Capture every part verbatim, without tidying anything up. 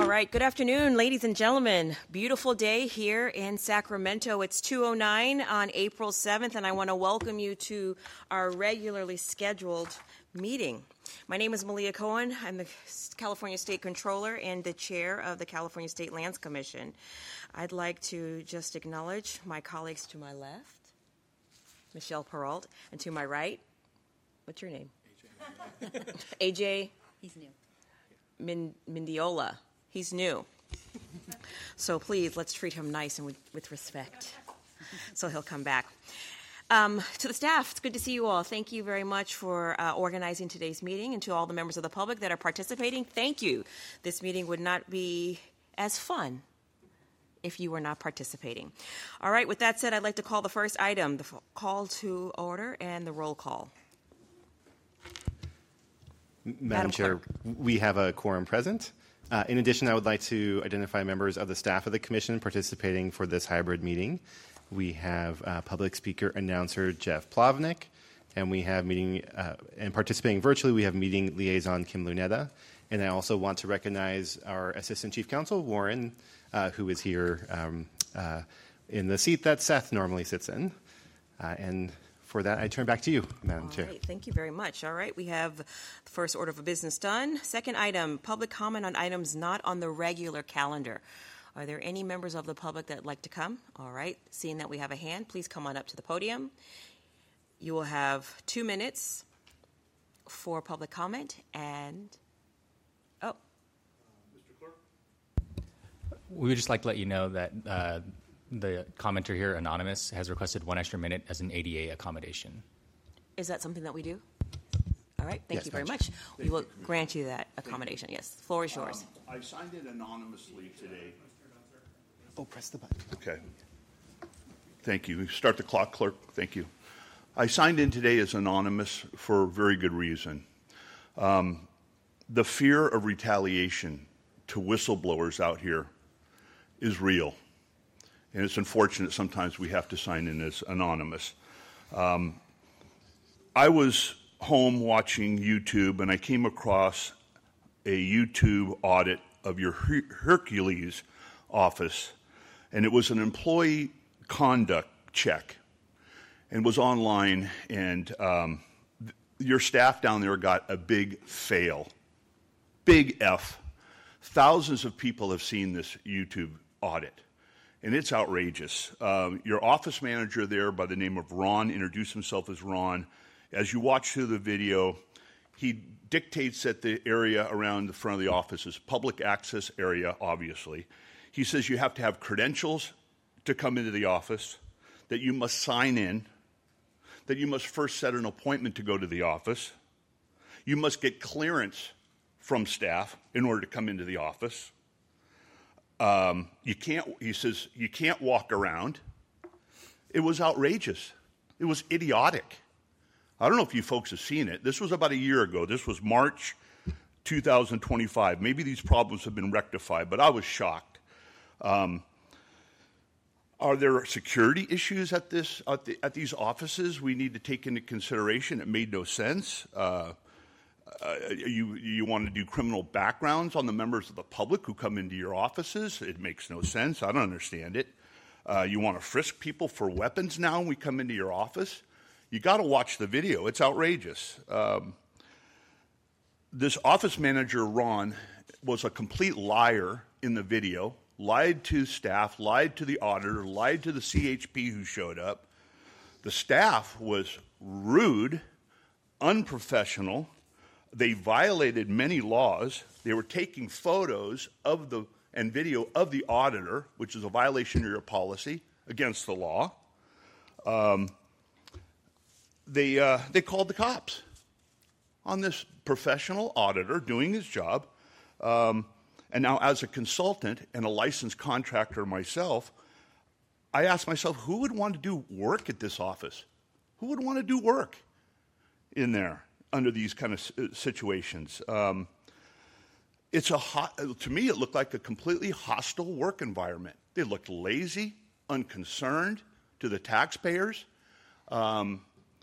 All right, good afternoon, ladies and gentlemen. Beautiful day here in Sacramento. It's two oh nine on April seventh, and I want to welcome you to our regularly scheduled meeting. My name is Malia Cohen. I'm the California State Controller and the Chair of the California State Lands Commission. I'd like to just acknowledge my colleagues to my left, Michelle Peralt, and to my right, what's your name? A J. A J. He's new. Min- Mindiola. He's new. So please, let's treat him nice and with, with respect. So he'll come back. Um, to the staff, it's good to see you all. Thank you very much for uh, organizing today's meeting, and to all the members of the public that are participating, thank you. This meeting would not be as fun if you were not participating. All right, with that said, I'd like to call the first item, the f- call to order and the roll call. Madam, Madam Chair, Clerk. We have a quorum present. Uh, in addition, I would like to identify members of the staff of the Commission participating for this hybrid meeting. We have uh, public speaker announcer Jeff Plavnik, and we have meeting, uh, and participating virtually, we have meeting liaison Kim Luneta. And I also want to recognize our Assistant Chief Counsel, Warren, uh, who is here um, uh, in the seat that Seth normally sits in. Uh, and For that, I turn back to you, Madam All Chair. Right, thank you very much. All right, we have the first order of business done. Second item, public comment on items not on the regular calendar. Are there any members of the public that would like to come? All right, seeing that we have a hand, please come on up to the podium. You will have two minutes for public comment and, oh. Uh, Mister Clerk? We would just like to let you know that uh, the commenter here, Anonymous, has requested one extra minute as an A D A accommodation. Is that something that we do? All right, thank yes, you very Madam much. We will grant you that accommodation. Yes, the floor is yours. Um, I signed in anonymously today. Oh, press the button. Okay. Thank you. Start the clock, Clerk. Thank you. I signed in today as anonymous for a very good reason. Um, the fear of retaliation to whistleblowers out here is real. And it's unfortunate sometimes we have to sign in as anonymous. Um, I was home watching YouTube, and I came across a YouTube audit of your Her- Hercules office, and it was an employee conduct check, and was online, and um, th- your staff down there got a big fail. Big F. Thousands of people have seen this YouTube audit. And it's outrageous. Um, your office manager there by the name of Ron introduced himself as Ron. As you watch through the video, he dictates that the area around the front of the office is public access area, obviously. He says you have to have credentials to come into the office, that you must sign in, that you must first set an appointment to go to the office. You must get clearance from staff in order to come into the office. Um, you can't, he says, you can't walk around. It was outrageous. It was idiotic. I don't know if you folks have seen it. This was about a year ago. This was March two thousand twenty-five. Maybe these problems have been rectified, but I was shocked. Um, are there security issues at this at, the, at these offices we need to take into consideration? It made no sense. Uh, Uh, you you want to do criminal backgrounds on the members of the public who come into your offices? It makes no sense. I don't understand it. Uh, you want to frisk people for weapons now when we come into your office? You got to watch the video. It's outrageous. Um, this office manager, Ron, was a complete liar in the video, lied to staff, lied to the auditor, lied to the C H P who showed up. The staff was rude, unprofessional. They violated many laws. They were taking photos of the and video of the auditor, which is a violation of your policy against the law. Um, they uh, they called the cops on this professional auditor doing his job. Um, and now, as a consultant and a licensed contractor myself, I asked myself, who would want to do work at this office? Who would want to do work in there under these kind of situations? Um, it's a hot, to me, it looked like a completely hostile work environment. They looked lazy, unconcerned to the taxpayers. Um,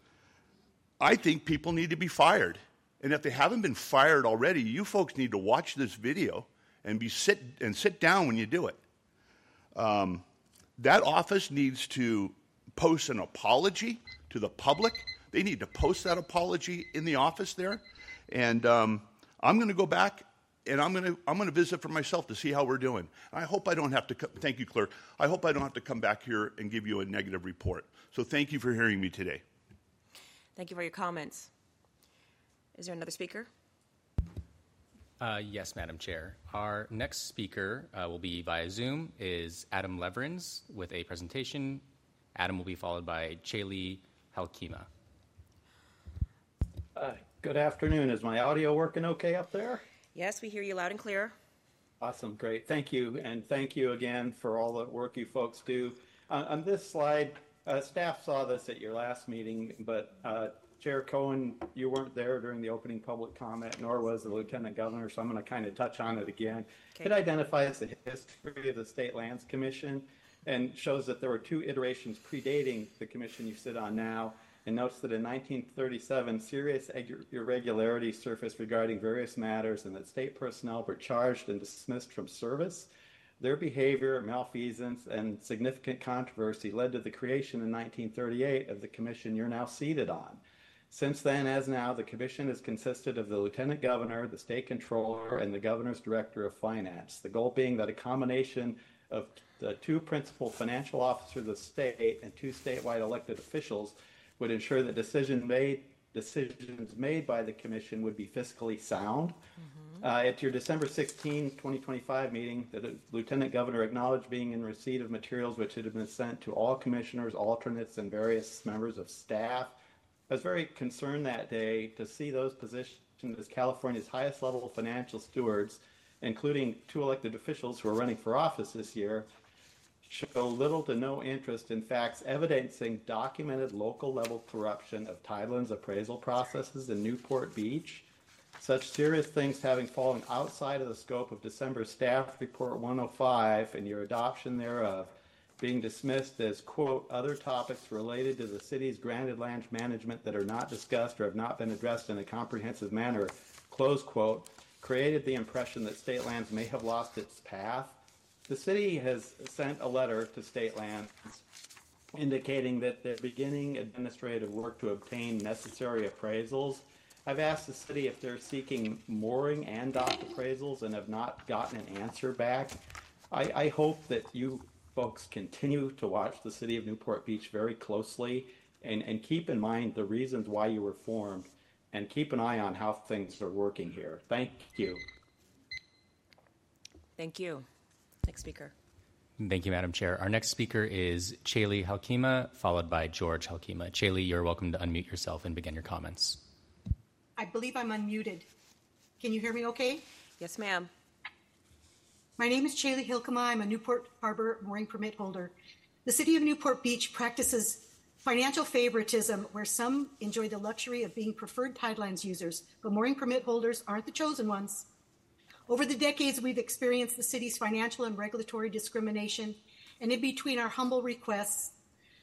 I think people need to be fired. And if they haven't been fired already, you folks need to watch this video and be sit and sit down when you do it. Um, that office needs to post an apology to the public. They need to post that apology in the office there, and um, I'm going to go back and I'm going to I'm going to visit for myself to see how we're doing. I hope I don't have to. Co- thank you, Clerk. I hope I don't have to come back here and give you a negative report. So thank you for hearing me today. Thank you for your comments. Is there another speaker? Uh, yes, Madam Chair. Our next speaker uh, will be via Zoom is Adam Leverins with a presentation. Adam will be followed by Chaylee Halkema. Uh, good afternoon. Is my audio working okay up there? Yes, we hear you loud and clear. Awesome, great. Thank you, and thank you again for all the work you folks do. Uh, on this slide, uh, staff saw this at your last meeting, but uh, Chair Cohen, you weren't there during the opening public comment, nor was the Lieutenant Governor, so I'm going to kind of touch on it again. Okay. It identifies the history of the State Lands Commission and shows that there were two iterations predating the commission you sit on now, and notes that in nineteen thirty-seven, serious irregularities surfaced regarding various matters and that state personnel were charged and dismissed from service. Their behavior, malfeasance, and significant controversy led to the creation in nineteen thirty-eight of the commission you're now seated on. Since then, as now, the commission has consisted of the Lieutenant Governor, the State Controller, and the Governor's Director of Finance, the goal being that a combination of the two principal financial officers of the state and two statewide elected officials would ensure that decision made, decisions made by the commission would be fiscally sound. Mm-hmm. Uh, at your December sixteenth, twenty twenty-five meeting, the Lieutenant Governor acknowledged being in receipt of materials which had been sent to all commissioners, alternates, and various members of staff. I was very concerned that day to see those positioned as California's highest level of financial stewards, including two elected officials who are running for office this year, show little to no interest in facts evidencing documented local level corruption of Tideland's appraisal processes in Newport Beach. Such serious things having fallen outside of the scope of December Staff Report one oh five and your adoption thereof being dismissed as, quote, other topics related to the city's granted land management that are not discussed or have not been addressed in a comprehensive manner, close quote, created the impression that state lands may have lost its path. The city has sent a letter to state lands indicating that they're beginning administrative work to obtain necessary appraisals. I've asked the city if they're seeking mooring and dock appraisals and have not gotten an answer back. I, I hope that you folks continue to watch the city of Newport Beach very closely and, and keep in mind the reasons why you were formed and keep an eye on how things are working here. Thank you. Thank you. Next speaker. Thank you, Madam Chair. Our next speaker is Chaylee Halkema, followed by George Halkema. Chaylee, you're welcome to unmute yourself and begin your comments. I believe I'm unmuted. Can you hear me okay? Yes, ma'am. My name is Chaylee Halkema. I'm a Newport Harbor mooring permit holder. The city of Newport Beach practices financial favoritism where some enjoy the luxury of being preferred Tidelands users, but mooring permit holders aren't the chosen ones. Over the decades, we've experienced the city's financial and regulatory discrimination, and in between our humble requests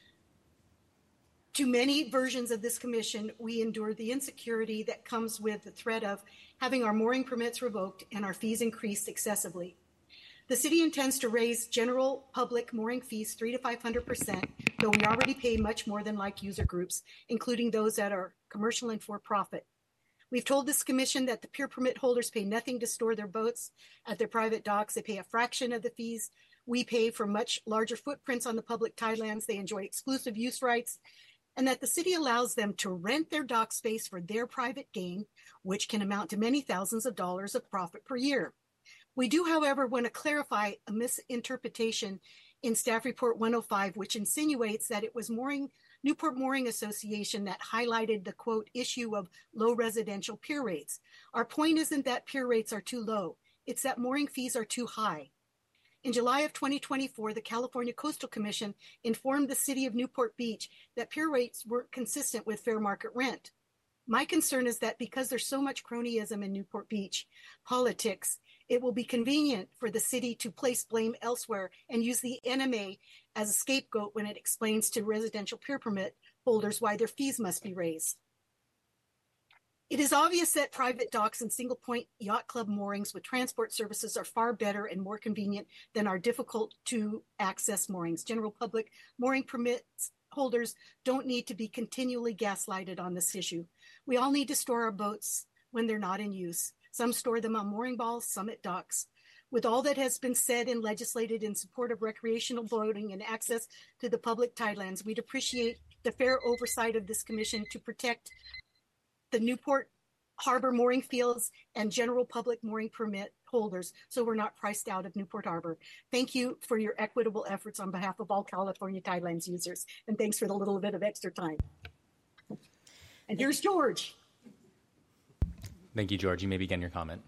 to many versions of this commission, we endured the insecurity that comes with the threat of having our mooring permits revoked and our fees increased excessively. The city intends to raise general public mooring fees three to five hundred percent, though we already pay much more than like user groups, including those that are commercial and for-profit. We've told this commission that the pier permit holders pay nothing to store their boats at their private docks. They pay a fraction of the fees we pay for much larger footprints on the public tidelands. They enjoy exclusive use rights, and that the city allows them to rent their dock space for their private gain, which can amount to many thousands of dollars of profit per year. We do, however, want to clarify a misinterpretation in Staff Report one oh five, which insinuates that it was mooring Newport Mooring Association that highlighted the, quote, issue of low residential pier rates. Our point isn't that pier rates are too low. It's that mooring fees are too high. In July of twenty twenty-four, the California Coastal Commission informed the city of Newport Beach that pier rates weren't consistent with fair market rent. My concern is that because there's so much cronyism in Newport Beach politics, it will be convenient for the city to place blame elsewhere and use the N M A as a scapegoat when it explains to residential pier permit holders why their fees must be raised. It is obvious that private docks and single point yacht club moorings with transport services are far better and more convenient than our difficult to access moorings. General public mooring permits holders don't need to be continually gaslighted on this issue. We all need to store our boats when they're not in use. Some store them on mooring balls, some at docks. With all that has been said and legislated in support of recreational boating and access to the public tidelands, we'd appreciate the fair oversight of this commission to protect the Newport Harbor mooring fields and general public mooring permit holders so we're not priced out of Newport Harbor. Thank you for your equitable efforts on behalf of all California Tidelands users, and thanks for the little bit of extra time. And here's George. Thank you, George. You may begin your comment.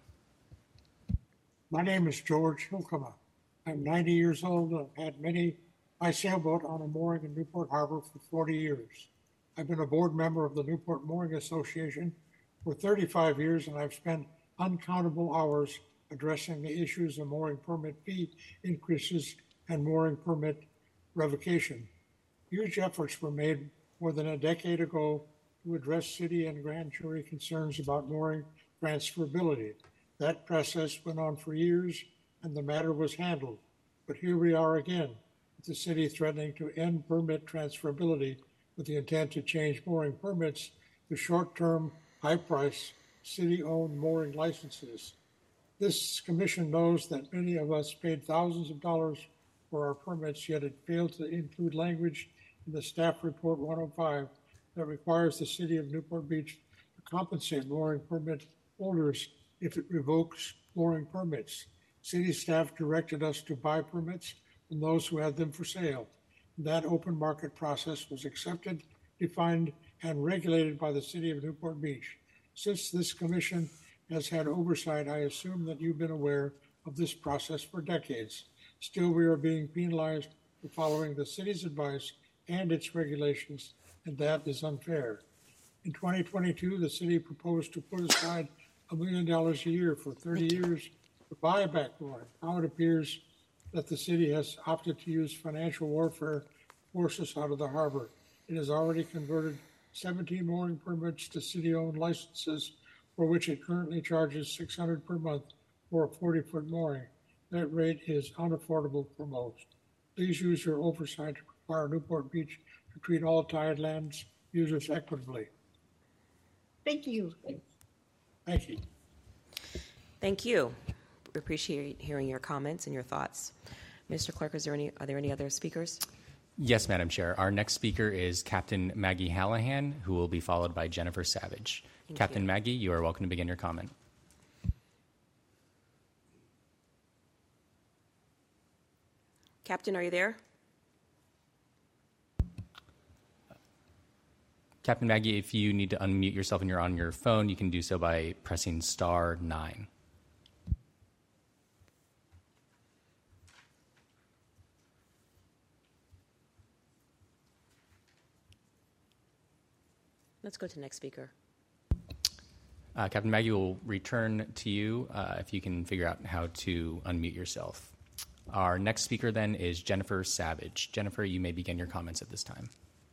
My name is George Hilkema. I'm ninety years old and I've had many my sailboat on a mooring in Newport Harbor for forty years. I've been a board member of the Newport Mooring Association for thirty-five years, and I've spent uncountable hours addressing the issues of mooring permit fee increases and mooring permit revocation. Huge efforts were made more than a decade ago to address city and grand jury concerns about mooring transferability. That process went on for years, and the matter was handled. But here we are again, with the city threatening to end permit transferability with the intent to change mooring permits to short-term, high-price, city-owned mooring licenses. This commission knows that many of us paid thousands of dollars for our permits, yet it failed to include language in the staff report one oh five that requires the city of Newport Beach to compensate mooring permit holders if it revokes mooring permits. City staff directed us to buy permits from those who had them for sale. That open market process was accepted, defined, and regulated by the city of Newport Beach. Since this commission has had oversight, I assume that you've been aware of this process for decades. Still, we are being penalized for following the city's advice and its regulations, and that is unfair. In twenty twenty-two, the city proposed to put aside a million dollars a year for thirty years to buy back mooring. Now it appears that the city has opted to use financial warfare to force us out of the harbor. It has already converted seventeen mooring permits to city-owned licenses, for which it currently charges six hundred dollars per month for a forty-foot mooring. That rate is unaffordable for most. Please use your oversight to require Newport Beach to treat all Tidelands users equitably. Thank you. Thank you. Thank you. We appreciate hearing your comments and your thoughts. Mister Clerk, is there any, are there any other speakers? Yes, Madam Chair. Our next speaker is Captain Maggie Hallahan, who will be followed by Jennifer Savage. Thank Captain you. Maggie, you are welcome to begin your comment. Captain, are you there? Captain Maggie, if you need to unmute yourself and you're on your phone, you can do so by pressing star nine. Let's go to the next speaker. Uh, Captain Maggie will return to you uh, if you can figure out how to unmute yourself. Our next speaker then is Jennifer Savage. Jennifer, you may begin your comments at this time.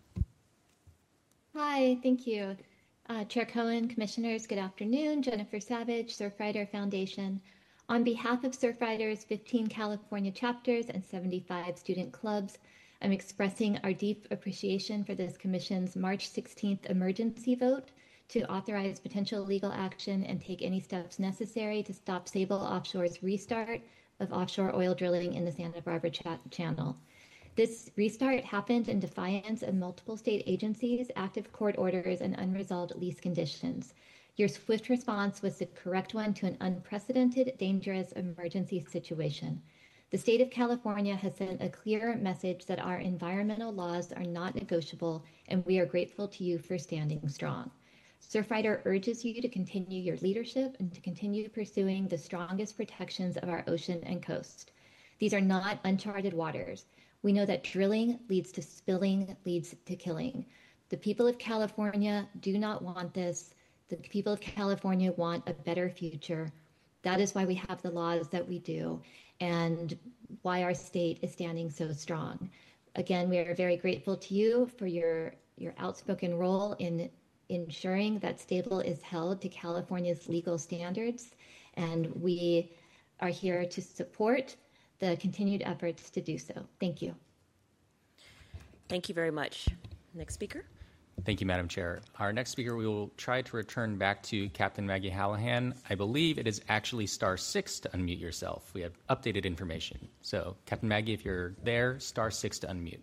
Hi, thank you. Uh, Chair Cohen, Commissioners, good afternoon. Jennifer Savage, Surfrider Foundation. On behalf of Surfrider's fifteen California chapters and seventy-five student clubs, I'm expressing our deep appreciation for this Commission's March sixteenth emergency vote to authorize potential legal action and take any steps necessary to stop Sable Offshore's restart of offshore oil drilling in the Santa Barbara Ch- Channel. This restart happened in defiance of multiple state agencies, active court orders, and unresolved lease conditions. Your swift response was the correct one to an unprecedented, dangerous emergency situation. The state of California has sent a clear message that our environmental laws are not negotiable, and we are grateful to you for standing strong. Surfrider urges you to continue your leadership and to continue pursuing the strongest protections of our ocean and coast. These are not uncharted waters. We know that drilling leads to spilling, leads to killing. The people of California do not want this. The people of California want a better future. That is why we have the laws that we do and why our state is standing so strong. Again, we are very grateful to you for your, your outspoken role in ensuring that Stable is held to California's legal standards, and we are here to support the continued efforts to do so. Thank you. Thank you very much. Next speaker. Thank you, Madam Chair. Our next speaker, we will try to return back to Captain Maggie Hallahan. I believe it is actually star six to unmute yourself. We have updated information. So, Captain Maggie, if you're there, star six to unmute.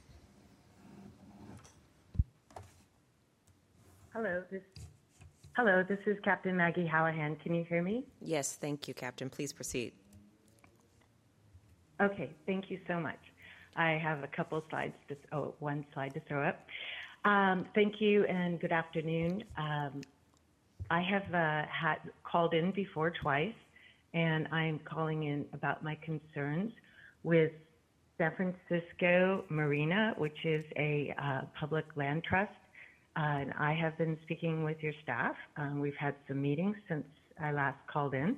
Hello, this, hello, this is Captain Maggie Hallahan. Can you hear me? Yes, thank you, Captain. Please proceed. Okay, thank you so much. I have a couple slides, to, oh, one slide to throw up. Um, thank you and good afternoon. Um, I have uh, had called in before twice, and I'm calling in about my concerns with San Francisco Marina, which is a uh, public land trust. Uh, and I have been speaking with your staff. Um, we've had some meetings since I last called in.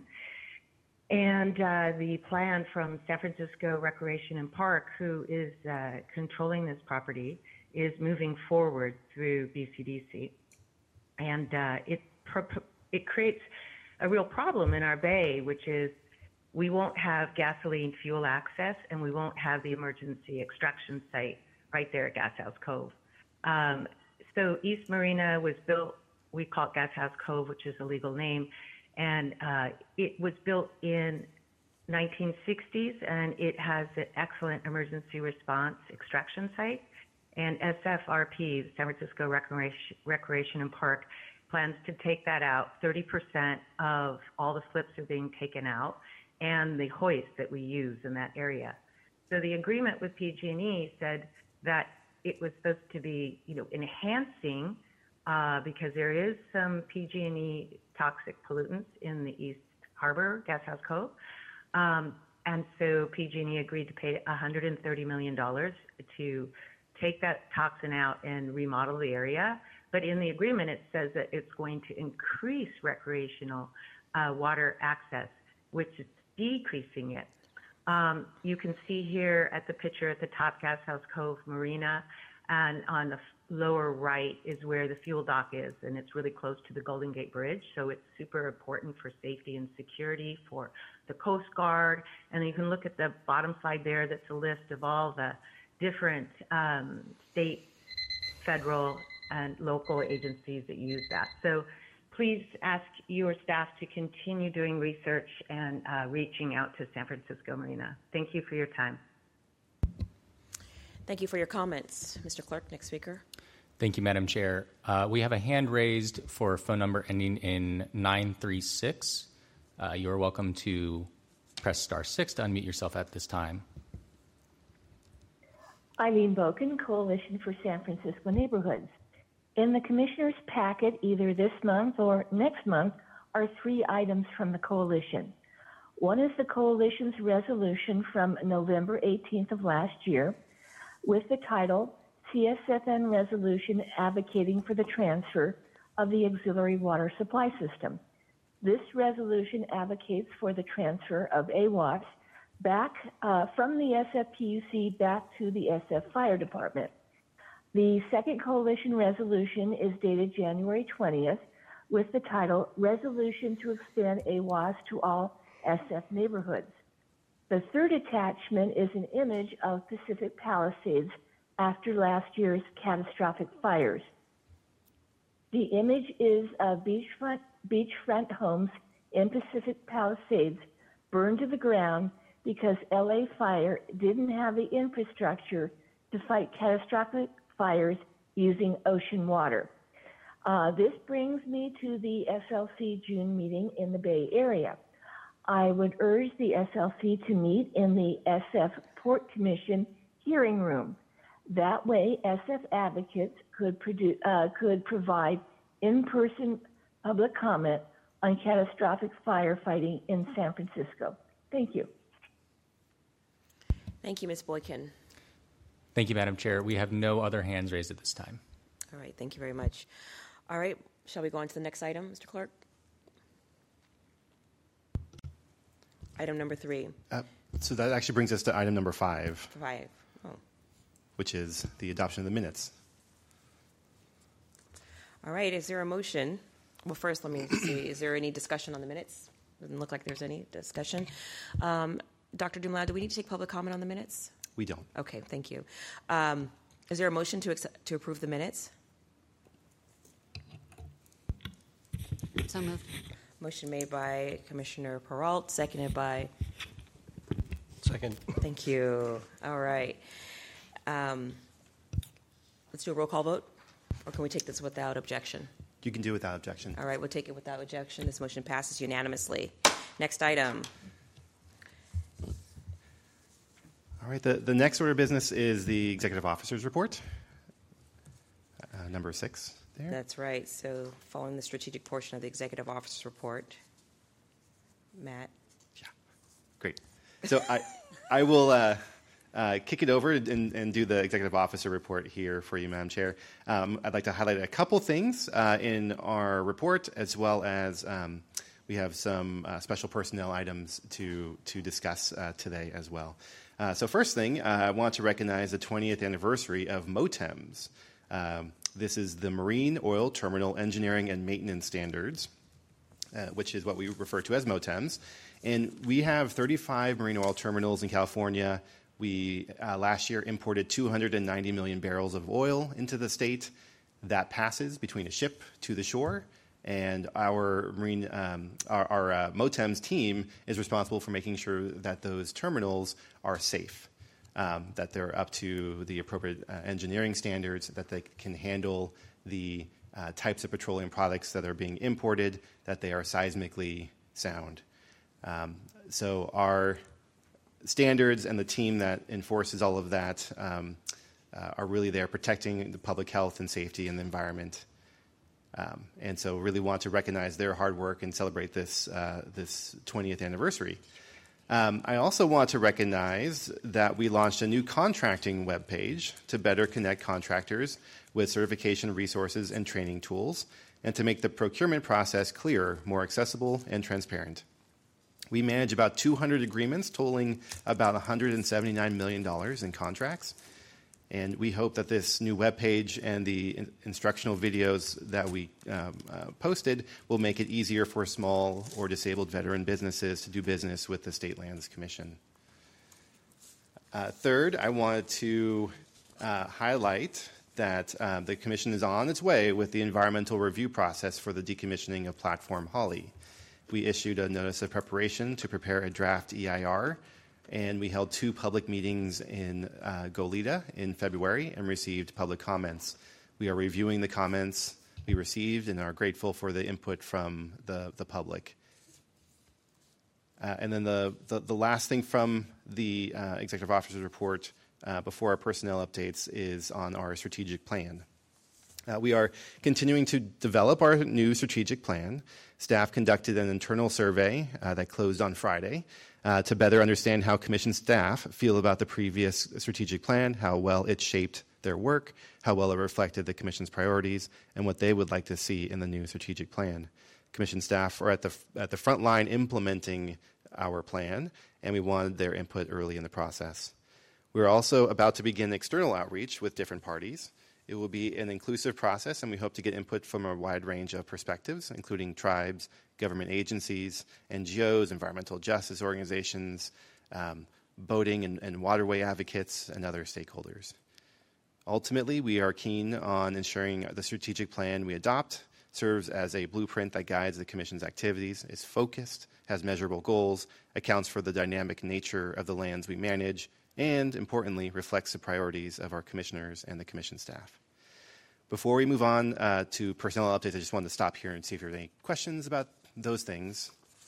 And uh, the plan from San Francisco Recreation and Park, who is uh, controlling this property, is moving forward through B C D C. And uh, it, it creates a real problem in our bay, which is we won't have gasoline fuel access and we won't have the emergency extraction site right there at Gas House Cove. Um, so East Marina was built, we call it Gas House Cove, which is a legal name, and uh, it was built in nineteen sixties, and it has an excellent emergency response extraction site. And S F R P, the San Francisco Recreation, Recreation and Park, plans to take that out. thirty percent of all the slips are being taken out, and the hoist that we use in that area. So the agreement with P G and E said that it was supposed to be, you know, enhancing uh, because there is some P G and E toxic pollutants in the East Harbor, Gas House Cove. Um, and so P G and E agreed to pay one hundred thirty million dollars to take that toxin out and remodel the area. But in the agreement, it says that it's going to increase recreational uh, water access, which is decreasing it. Um, you can see here at the picture at the top, Gas House Cove Marina, and on the lower right is where the fuel dock is, and it's really close to the Golden Gate Bridge, so it's super important for safety and security for the Coast Guard. And you can look at the bottom side there, that's a list of all the different um, state, federal, and local agencies that use that. So please ask your staff to continue doing research and uh, reaching out to San Francisco Marina. Thank you for your time. Thank you for your comments. Mister Clerk, next speaker. Thank you, Madam Chair. Uh, we have a hand raised for a phone number ending in nine three six. Uh, you're welcome to press star six to unmute yourself at this time. Eileen Boken, Coalition for San Francisco Neighborhoods. In the Commissioner's packet, either this month or next month, are three items from the Coalition. One is the Coalition's resolution from November eighteenth of last year with the title, C S F N Resolution Advocating for the Transfer of the Auxiliary Water Supply System. This resolution advocates for the transfer of A W A S back uh, from the S F P U C back to the S F Fire Department. The second coalition resolution is dated January twentieth with the title Resolution to Expand A W A S to All S F Neighborhoods. The third attachment is an image of Pacific Palisades after last year's catastrophic fires. The image is of beachfront, beachfront homes in Pacific Palisades burned to the ground because L A Fire didn't have the infrastructure to fight catastrophic fires using ocean water. Uh, this brings me to the S L C June meeting in the Bay Area. I would urge the S L C to meet in the S F Port Commission hearing room. That way, S F advocates could, produ- uh, could provide in-person public comment on catastrophic firefighting in San Francisco. Thank you. Thank you, Miz Boykin. Thank you, Madam Chair. We have no other hands raised at this time. All right, thank you very much. All right, shall we go on to the next item, Mister Clerk? Item number three. Uh, so that actually brings us to item number five. Five. Oh. Which is the adoption of the minutes. All right, is there a motion? Well, first, let me see. Is there any discussion on the minutes? Doesn't look like there's any discussion. Um, Doctor Dumlao, do we need to take public comment on the minutes? We don't. Okay, thank you. Um, is there a motion to accept, to approve the minutes? So moved. Motion made by Commissioner Peralt, seconded by... Second. Thank you. All right. Um, let's do a roll call vote, or can we take this without objection? You can do it without objection. All right, we'll take it without objection. This motion passes unanimously. Next item. All right, the, the next order of business is the Executive Officer's Report, uh, number six there. That's right. So following the strategic portion of the Executive Officer's Report, Matt. Yeah, great. So I, I will uh, uh, kick it over and, and do the Executive Officer Report here for you, Madam Chair. Um, I'd like to highlight a couple things uh, in our report, as well as um, we have some uh, special personnel items to, to discuss uh, today as well. Uh, so first thing, uh, I want to recognize the twentieth anniversary of MOTEMS. Um, this is the Marine Oil Terminal Engineering and Maintenance Standards, uh, which is what we refer to as MOTEMS. And we have thirty-five marine oil terminals in California. We uh, last year imported two hundred ninety million barrels of oil into the state. That passes between a ship to the shore. And our marine, um, our, our uh, MOTEMS team is responsible for making sure that those terminals are safe, um, that they're up to the appropriate uh, engineering standards, that they can handle the uh, types of petroleum products that are being imported, that they are seismically sound. Um, so our standards and the team that enforces all of that um, uh, are really there protecting the public health and safety and the environment. Um, and so really want to recognize their hard work and celebrate this uh, this twentieth anniversary. Um, I also want to recognize that we launched a new contracting webpage to better connect contractors with certification resources and training tools, and to make the procurement process clearer, more accessible, and transparent. We manage about two hundred agreements totaling about one hundred seventy-nine million dollars in contracts. And we hope that this new webpage and the in- instructional videos that we um, uh, posted will make it easier for small or disabled veteran businesses to do business with the State Lands Commission. Uh, third, I wanted to uh, highlight that uh, the Commission is on its way with the environmental review process for the decommissioning of Platform Holly. We issued a notice of preparation to prepare a draft E I R, and we held two public meetings in uh, Goleta in February and received public comments. We are reviewing the comments we received and are grateful for the input from the, the public. Uh, and then the, the, the last thing from the uh, Executive Officer's Report uh, before our personnel updates is on our strategic plan. Uh, we are continuing to develop our new strategic plan. Staff conducted an internal survey uh, that closed on Friday uh, to better understand how Commission staff feel about the previous strategic plan, how well it shaped their work, how well it reflected the Commission's priorities, and what they would like to see in the new strategic plan. Commission staff are at the at the front line implementing our plan, and we wanted their input early in the process. We're also about to begin external outreach with different parties. It will be an inclusive process, and we hope to get input from a wide range of perspectives, including tribes, government agencies, N G Os, environmental justice organizations, um, boating and, and waterway advocates, and other stakeholders. Ultimately, we are keen on ensuring the strategic plan we adopt serves as a blueprint that guides the Commission's activities, is focused, has measurable goals, accounts for the dynamic nature of the lands we manage, and, importantly, reflects the priorities of our commissioners and the Commission staff. Before we move on uh, to personnel updates, I just wanted to stop here and see if there are any questions about those things.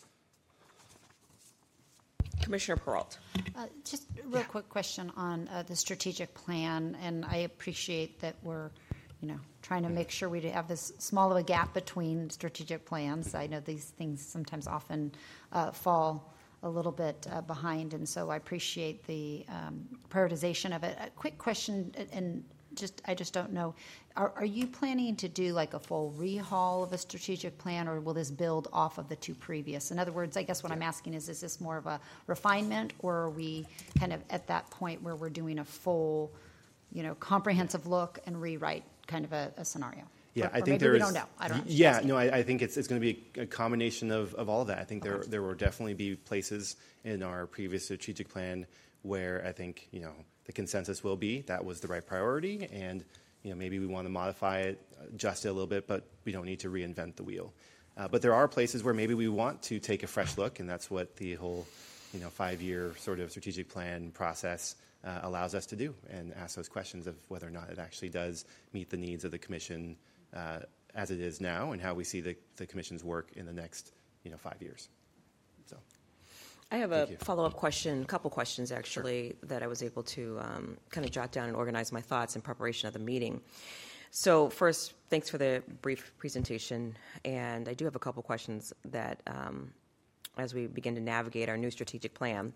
Commissioner Peralt. Uh, just a real yeah. quick question on uh, the strategic plan, and I appreciate that we're, you know, trying to make sure we have this small of a gap between strategic plans. I know these things sometimes often uh, fall a little bit uh, behind, and so I appreciate the um, prioritization of it. A quick question, and just I just don't know, are, are you planning to do like a full rehaul of a strategic plan, or will this build off of the two previous? In other words, I guess what I'm asking is, is this more of a refinement, or are we kind of at that point where we're doing a full, you know, comprehensive look and rewrite kind of a, a scenario? Yeah, or, I or think maybe there's. we don't know. I don't know. Just Yeah, asking. no, I, I think it's it's going to be a combination of, of all of that. I think there there will definitely be places in our previous strategic plan where I think you know the consensus will be that was the right priority, and you know maybe we want to modify it, adjust it a little bit, but we don't need to reinvent the wheel. Uh, but there are places where maybe we want to take a fresh look, and that's what the whole you know five-year sort of strategic plan process uh, allows us to do, and ask those questions of whether or not it actually does meet the needs of the commission uh, as it is now, and how we see the, the commission's work in the next you know five years. So, I have a Thank you. follow-up question, a couple questions actually, that I was able to um, kind of jot down and organize my thoughts in preparation of the meeting. So first, thanks for the brief presentation, and I do have a couple questions that, um, as we begin to navigate our new strategic plan,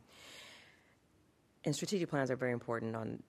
and strategic plans are very important on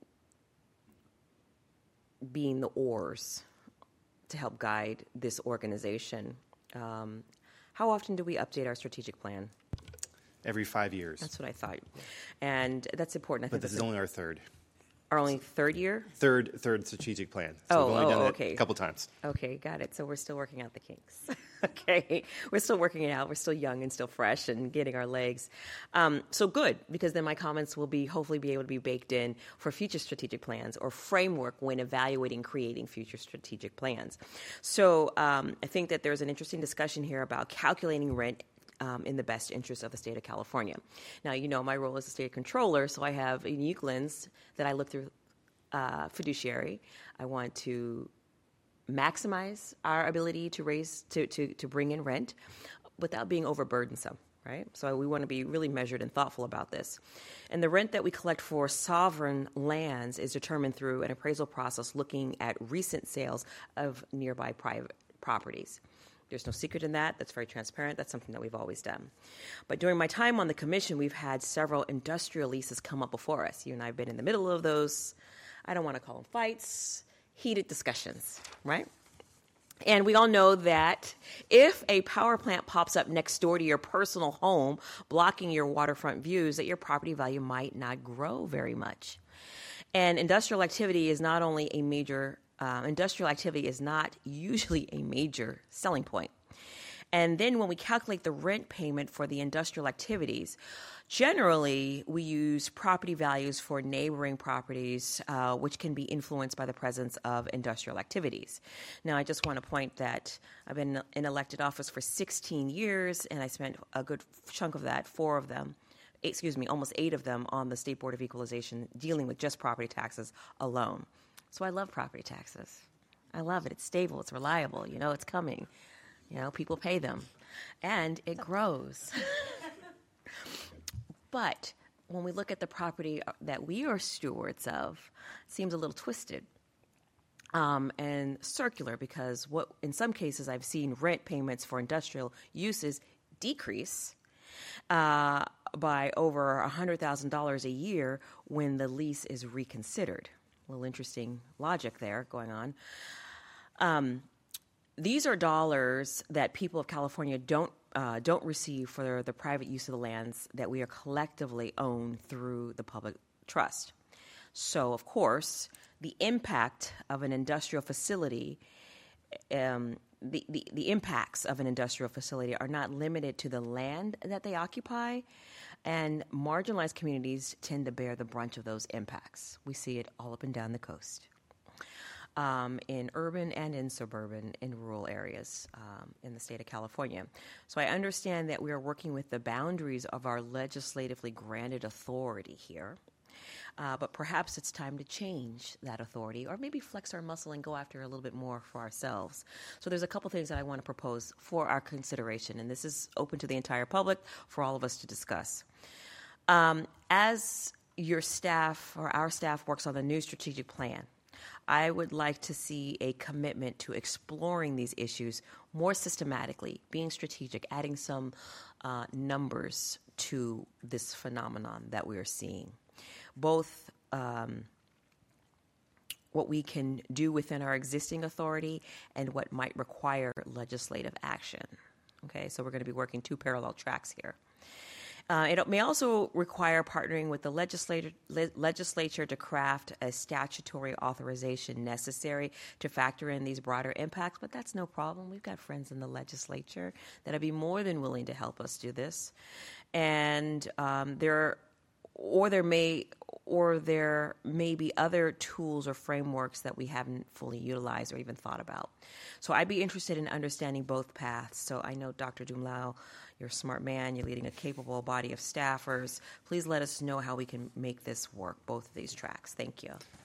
being the oars to help guide this organization. Um, how often do we update our strategic plan? Every five years. That's what I thought. And that's important. I But think this that's is only our third. our only third year? Third third strategic plan. So Oh, we've only oh, done okay. it a couple times. Okay, got it. So we're still working out the kinks. Okay, we're still working it out. We're still young and still fresh and getting our legs. Um, so good, because then my comments will be hopefully be able to be baked in for future strategic plans or framework when evaluating creating future strategic plans. So um, I think that there's an interesting discussion here about calculating rent Um, in the best interest of the state of California. Now, you know, my role as a state controller, so I have a unique lens that I look through uh, fiduciary. I want to maximize our ability to raise, to, to, to bring in rent without being overburdensome, right? So we want to be really measured and thoughtful about this. And the rent that we collect for sovereign lands is determined through an appraisal process looking at recent sales of nearby private properties. There's no secret in that. That's very transparent. That's something that we've always done. But during my time on the commission, we've had several industrial leases come up before us. You and I have been in the middle of those. I don't want to call them fights, heated discussions, right? And we all know that if a power plant pops up next door to your personal home, blocking your waterfront views, that your property value might not grow very much. And industrial activity is not only a major Uh, industrial activity is not usually a major selling point. And then when we calculate the rent payment for the industrial activities, generally we use property values for neighboring properties, uh, which can be influenced by the presence of industrial activities. Now, I just want to point that I've been in elected office for sixteen years, and I spent a good chunk of that, four of them, excuse me, almost eight of them on the State Board of Equalization, dealing with just property taxes alone. So I love property taxes. I love it. It's stable. It's reliable. You know, it's coming. You know, people pay them. And it grows. But when we look at the property that we are stewards of, it seems a little twisted um, and circular, because what in some cases I've seen rent payments for industrial uses decrease uh, by over one hundred thousand dollars a year when the lease is reconsidered. A little interesting logic there going on. Um, these are dollars that people of California don't uh, don't receive for the private use of the lands that we are collectively own through the public trust. So, of course, the impact of an industrial facility, um, the, the, the impacts of an industrial facility are not limited to the land that they occupy. And marginalized communities tend to bear the brunt of those impacts. We see it all up and down the coast, um, in urban and in suburban, in rural areas um, in the state of California. So I understand that we are working with the boundaries of our legislatively granted authority here. Uh, but perhaps it's time to change that authority, or maybe flex our muscle and go after a little bit more for ourselves. So there's a couple things that I want to propose for our consideration, and this is open to the entire public for all of us to discuss. Um, as your staff or our staff works on the new strategic plan, I would like to see a commitment to exploring these issues more systematically, being strategic, adding some uh, numbers to this phenomenon that we are seeing. Both um, what we can do within our existing authority and what might require legislative action. Okay, so we're going to be working two parallel tracks here. Uh, it may also require partnering with the legislature, le- legislature to craft a statutory authorization necessary to factor in these broader impacts, but that's no problem. We've got friends in the legislature that would be more than willing to help us do this. And um, there, or there may, or there may be other tools or frameworks that we haven't fully utilized or even thought about. So I'd be interested in understanding both paths. So I know, Doctor Dumlao, you're a smart man. You're leading a capable body of staffers. Please let us know how we can make this work, both of these tracks. Thank you.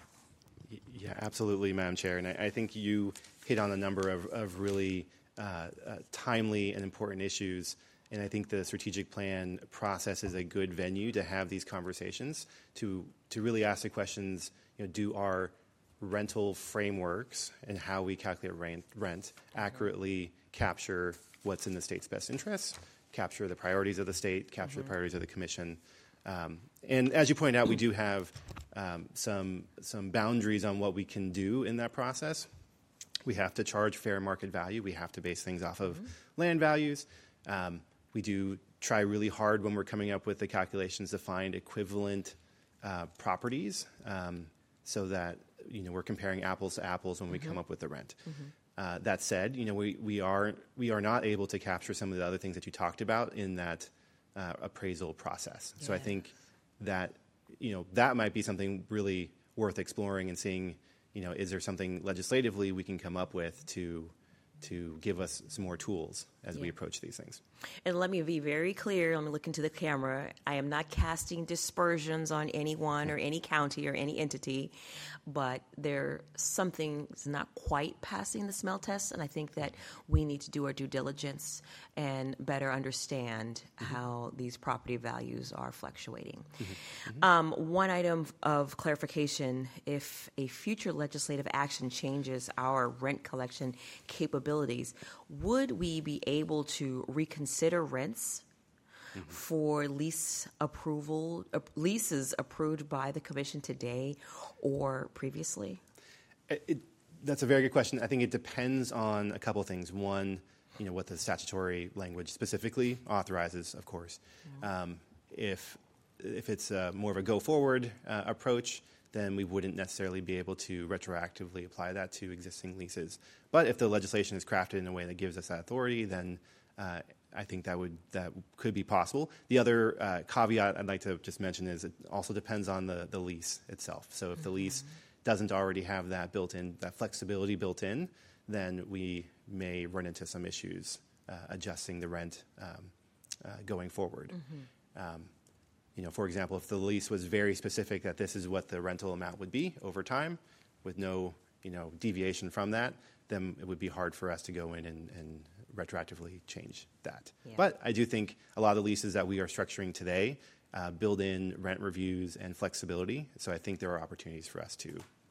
Yeah, absolutely, Madam Chair. And I, I think you hit on a number of, of really uh, uh, timely and important issues. And I think the strategic plan process is a good venue to have these conversations, to to really ask the questions, you know, do our rental frameworks and how we calculate rent, rent accurately capture what's in the state's best interests, capture the priorities of the state, capture mm-hmm. the priorities of the commission. Um, and as you pointed out, we do have um, some some boundaries on what we can do in that process. We have to charge fair market value. We have to base things off of mm-hmm. land values. Um, we do try really hard when we're coming up with the calculations to find equivalent uh, properties um, so that, you know, we're comparing apples to apples when we mm-hmm. come up with the rent. Mm-hmm. Uh, that said, you know, we, we are we are not able to capture some of the other things that you talked about in that uh, appraisal process. Yeah. So I think that, you know, that might be something really worth exploring and seeing, you know, is there something legislatively we can come up with to to give us some more tools as yeah. we approach these things. And let me be very clear. Let me look into the camera. I am not casting dispersions on anyone or any county or any entity, but there something is not quite passing the smell test, and I think that we need to do our due diligence and better understand mm-hmm. how these property values are fluctuating. Mm-hmm. Mm-hmm. Um, one item of clarification: if a future legislative action changes our rent collection capabilities, would we be able to reconsider rents mm-hmm. for lease approval, uh, leases approved by the commission today or previously? It, it, that's a very good question. I think it depends on a couple of things. One, you know, what the statutory language specifically authorizes, of course. Mm-hmm. Um, if if it's uh, more of a go-forward uh, approach, then we wouldn't necessarily be able to retroactively apply that to existing leases. But if the legislation is crafted in a way that gives us that authority, then uh, I think that would that could be possible. The other uh, caveat I'd like to just mention is it also depends on the, the lease itself. So if the mm-hmm. lease doesn't already have that built in, that flexibility built in, then we may run into some issues uh, adjusting the rent um, uh, going forward. Mm-hmm. Um, You know, for example, if the lease was very specific that this is what the rental amount would be over time with no, you know, deviation from that, then it would be hard for us to go in and, and retroactively change that. Yeah. But I do think a lot of the leases that we are structuring today uh, build in rent reviews and flexibility. So I think there are opportunities for us to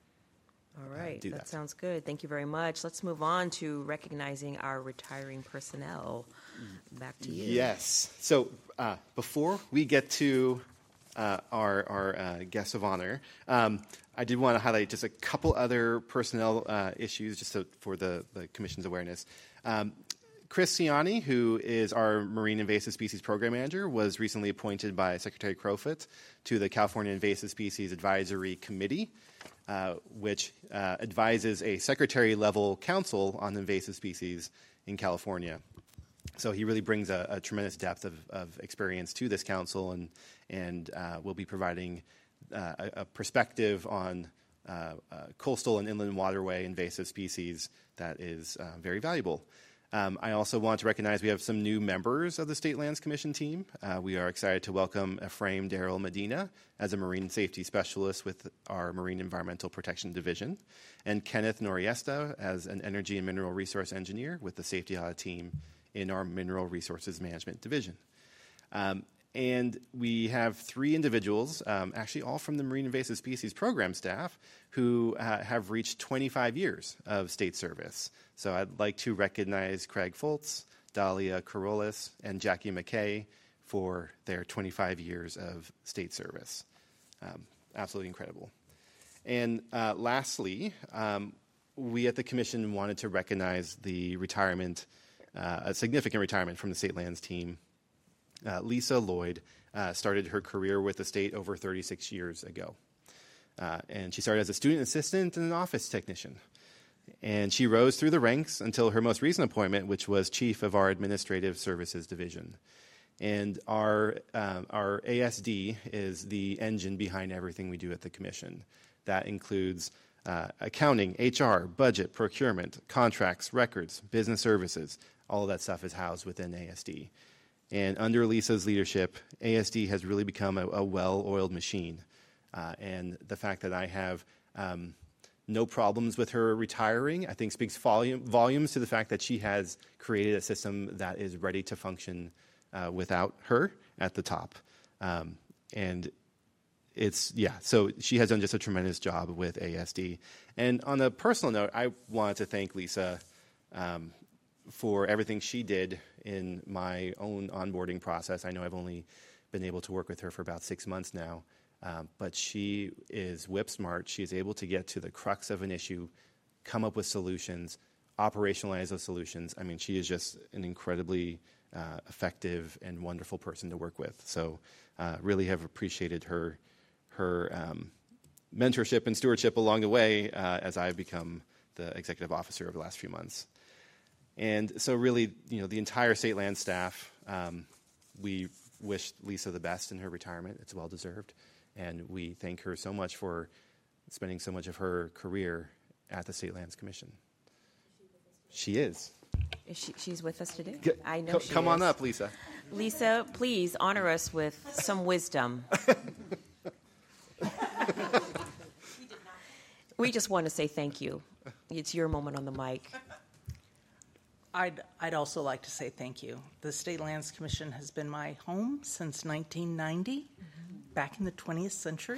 All right, uh, do that, that. sounds good. Thank you very much. Let's move on to recognizing our retiring personnel. Back to you. Yes. So uh, before we get to uh, our, our uh, guests of honor, um, I did want to highlight just a couple other personnel uh, issues just to, for the, the Commission's awareness. Um, Chris Ciani, who is our Marine Invasive Species Program Manager, was recently appointed by Secretary Crowfoot to the California Invasive Species Advisory Committee, uh, which uh, advises a secretary-level council on invasive species in California. So he really brings a, a tremendous depth of, of experience to this council, and and uh, will be providing uh, a, a perspective on uh, uh, coastal and inland waterway invasive species that is uh, very valuable. Um, I also want to recognize we have some new members of the State Lands Commission team. Uh, we are excited to welcome Ephraim Darrell Medina as a Marine Safety Specialist with our Marine Environmental Protection Division, and Kenneth Noriesta as an Energy and Mineral Resource Engineer with the Safety Audit Team in our Mineral Resources Management Division. Um, and we have three individuals, um, actually all from the Marine Invasive Species Program staff, who uh, have reached twenty-five years of state service. So I'd like to recognize Craig Foltz, Dahlia Corollas, and Jackie McKay for their twenty-five years of state service. Um, absolutely incredible. And uh, lastly, um, we at the Commission wanted to recognize the retirement Uh, a significant retirement from the State Lands team Uh, Lisa Lloyd uh, started her career with the state over thirty-six years ago. Uh, and she started as a student assistant and an office technician. And she rose through the ranks until her most recent appointment, which was chief of our Administrative Services Division. And our, um, our A S D is the engine behind everything we do at the Commission. That includes uh, accounting, H R, budget, procurement, contracts, records, business services. All of that stuff is housed within A S D. And under Lisa's leadership, A S D has really become a, a well-oiled machine. Uh, and the fact that I have um, no problems with her retiring, I think speaks volume, volumes to the fact that she has created a system that is ready to function uh, without her at the top. Um, and it's, yeah, so she has done just a tremendous job with A S D. And on a personal note, I wanted to thank Lisa um, for everything she did in my own onboarding process. I know I've only been able to work with her for about six months now. Um, but she is whip smart. She is able to get to the crux of an issue, come up with solutions, operationalize those solutions. I mean, she is just an incredibly uh, effective and wonderful person to work with. So uh, really have appreciated her her um, mentorship and stewardship along the way uh, as I've become the executive officer over the last few months. And so really, you know, the entire State Land staff, um, we wish Lisa the best in her retirement. It's well-deserved. And we thank her so much for spending so much of her career at the State Lands Commission. She is. Is she, she's with us today? Get, I know co- she Come is. on up, Lisa. Lisa, please honor us with some wisdom. We just want to say thank you. It's your moment on the mic. I'd, I'd also like to say thank you. The State Lands Commission has been my home since nineteen ninety, mm-hmm. back in the twentieth century.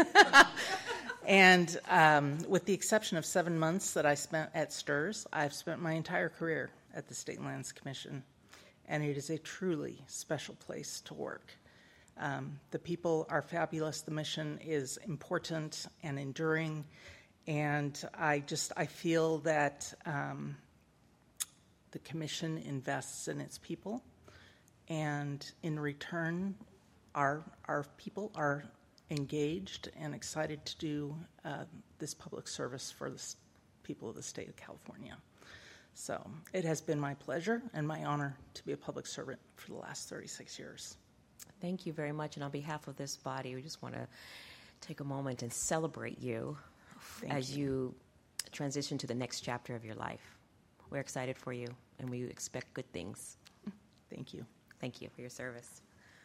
And um, with the exception of seven months that I spent at STIRS, I've spent my entire career at the State Lands Commission. And it is a truly special place to work. Um, the people are fabulous. The mission is important and enduring. And I just, I feel that um, the commission invests in its people, and in return, our our people are engaged and excited to do uh, this public service for the people of the state of California. So it has been my pleasure and my honor to be a public servant for the last thirty-six years. Thank you very much, and on behalf of this body, we just want to take a moment and celebrate you Thank as you. you transition to the next chapter of your life. We're excited for you, and we expect good things. Thank you. Thank you for your service.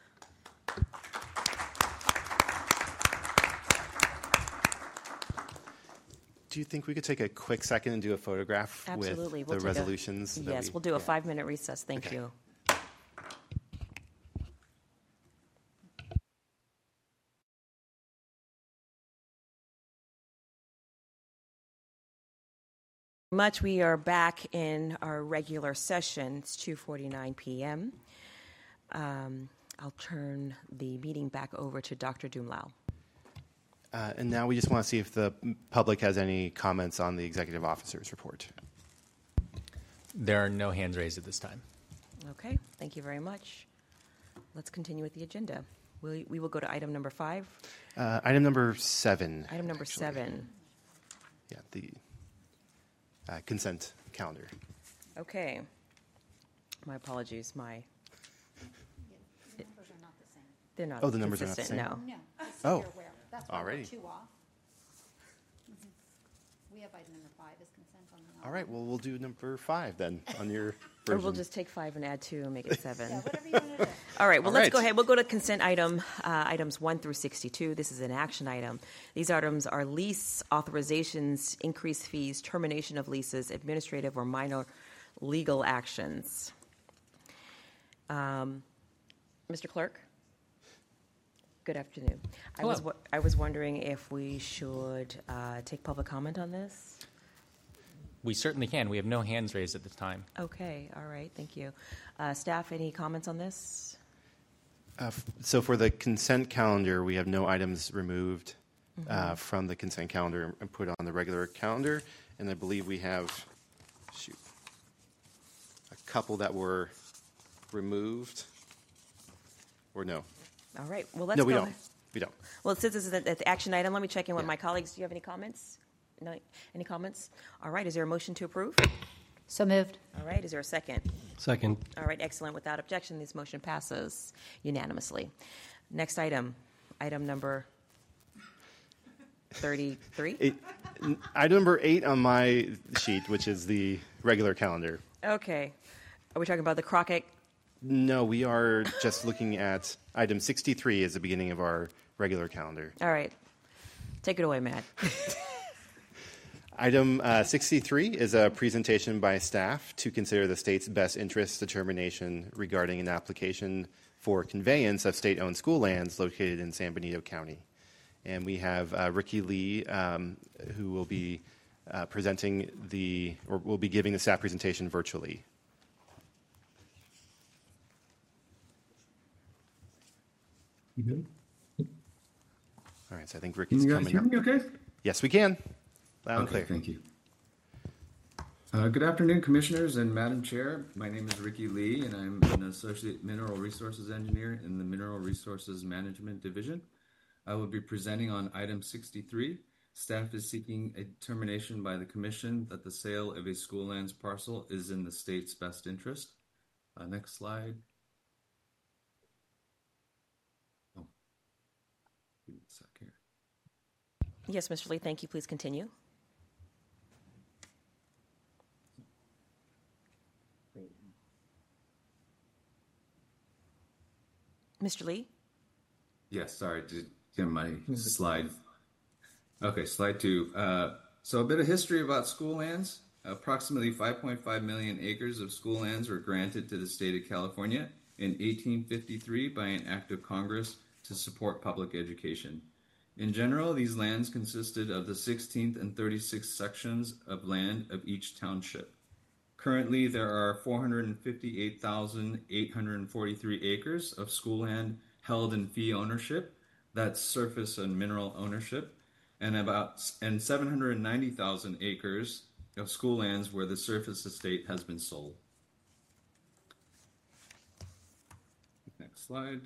Do you think we could take a quick second and do a photograph Absolutely. with We'll the take a- resolutions? that Yes, we- we'll do a yeah. five-minute recess. Thank Okay. you. Much. We are back in our regular session. It's two forty-nine p.m. Um, I'll turn the meeting back over to Doctor Dumlau. Uh, and now we just want to see if the public has any comments on the executive officer's report. There are no hands raised at this time. Okay, thank you very much. Let's continue with the agenda. We, we will go to item number five. Uh, item number seven. Item number actually. seven. Yeah, the uh, consent calendar. Okay. My apologies. My The numbers are not the same. they're not. Oh, the numbers are not the consistent, same? No. No, just so Oh, you're aware. That's why we're alrighty. two off. Mhm. We have item number five as consent on the. All right, well, we'll do number five then on your Or version. we'll just take five and add two and make it seven. Yeah, whatever you want to do. All right, well, All let's right. go ahead. We'll go to consent item, uh, items one through sixty-two. This is an action item. These items are lease authorizations, increased fees, termination of leases, administrative or minor legal actions. Um, Mister Clerk? Good afternoon. I was, Hello. wa- I was wondering if we should uh, take public comment on this? We certainly can. We have no hands raised at this time. Okay, all right, thank you. Uh, Staff, any comments on this? Uh, f- so for the consent calendar, we have no items removed Mm-hmm. uh, from the consent calendar and put on the regular calendar. And I believe we have, shoot, a couple that were removed. or no? All right. Well, let's no, we go. don't. We don't. Well, since this is an action item, let me check in with Yeah. my colleagues. Do you have any comments? No, any comments? All right. Is there a motion to approve? So moved. All right. Is there a second? Second. All right. Excellent. Without objection, this motion passes unanimously. Next item, item number thirty-three. Eight, item number eight on my sheet, which is the regular calendar. Okay. Are we talking about the Crockett? No, we are just looking at item sixty-three as the beginning of our regular calendar. All right. Take it away, Matt. Item uh, sixty-three is a presentation by staff to consider the state's best interest determination regarding an application for conveyance of state-owned school lands located in San Benito County. And we have uh, Ricky Lee, um, who will be uh, presenting the, or will be giving the staff presentation virtually. You good? All right, so I think Can Ricky's you guys coming hear up. me okay? Yes, we can. Loud and Okay, clear. thank you. Uh, good afternoon, Commissioners and Madam Chair. My name is Ricky Lee, and I'm an Associate Mineral Resources Engineer in the Mineral Resources Management Division. I will be presenting on item sixty-three. Staff is seeking a determination by the Commission that the sale of a school lands parcel is in the state's best interest. Uh, next slide. Oh, give me a sec here. Yes, Mister Lee. Thank you. Please continue. Mister Lee? Yes, sorry, to get my slide. Okay, slide two. Uh, so a bit of history about school lands. Approximately five point five million acres of school lands were granted to the state of California in eighteen fifty-three by an act of Congress to support public education. In general, these lands consisted of the sixteenth and thirty-sixth sections of land of each township. Currently, there are four hundred fifty-eight thousand eight hundred forty-three acres of school land held in fee ownership, that's surface and mineral ownership, and about and seven hundred ninety thousand acres of school lands where the surface estate has been sold. Next slide.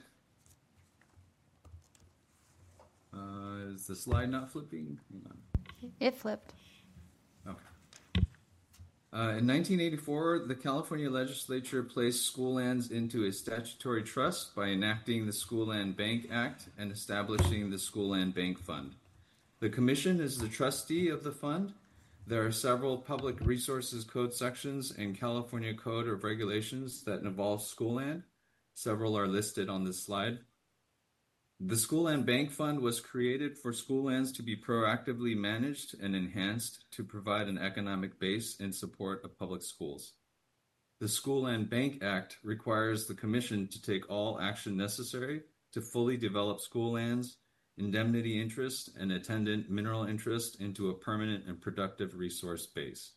Uh, is the slide not flipping? Hang on. It flipped. Okay. Uh, in nineteen eighty-four, the California legislature placed school lands into a statutory trust by enacting the School Land Bank Act and establishing the School Land Bank Fund. The Commission is the trustee of the fund. There are several Public Resources Code sections and California Code of Regulations that involve school land. Several are listed on this slide. The School Land Bank Fund was created for school lands to be proactively managed and enhanced to provide an economic base in support of public schools. The School Land Bank Act requires the Commission to take all action necessary to fully develop school lands, indemnity interest, and attendant mineral interest into a permanent and productive resource base.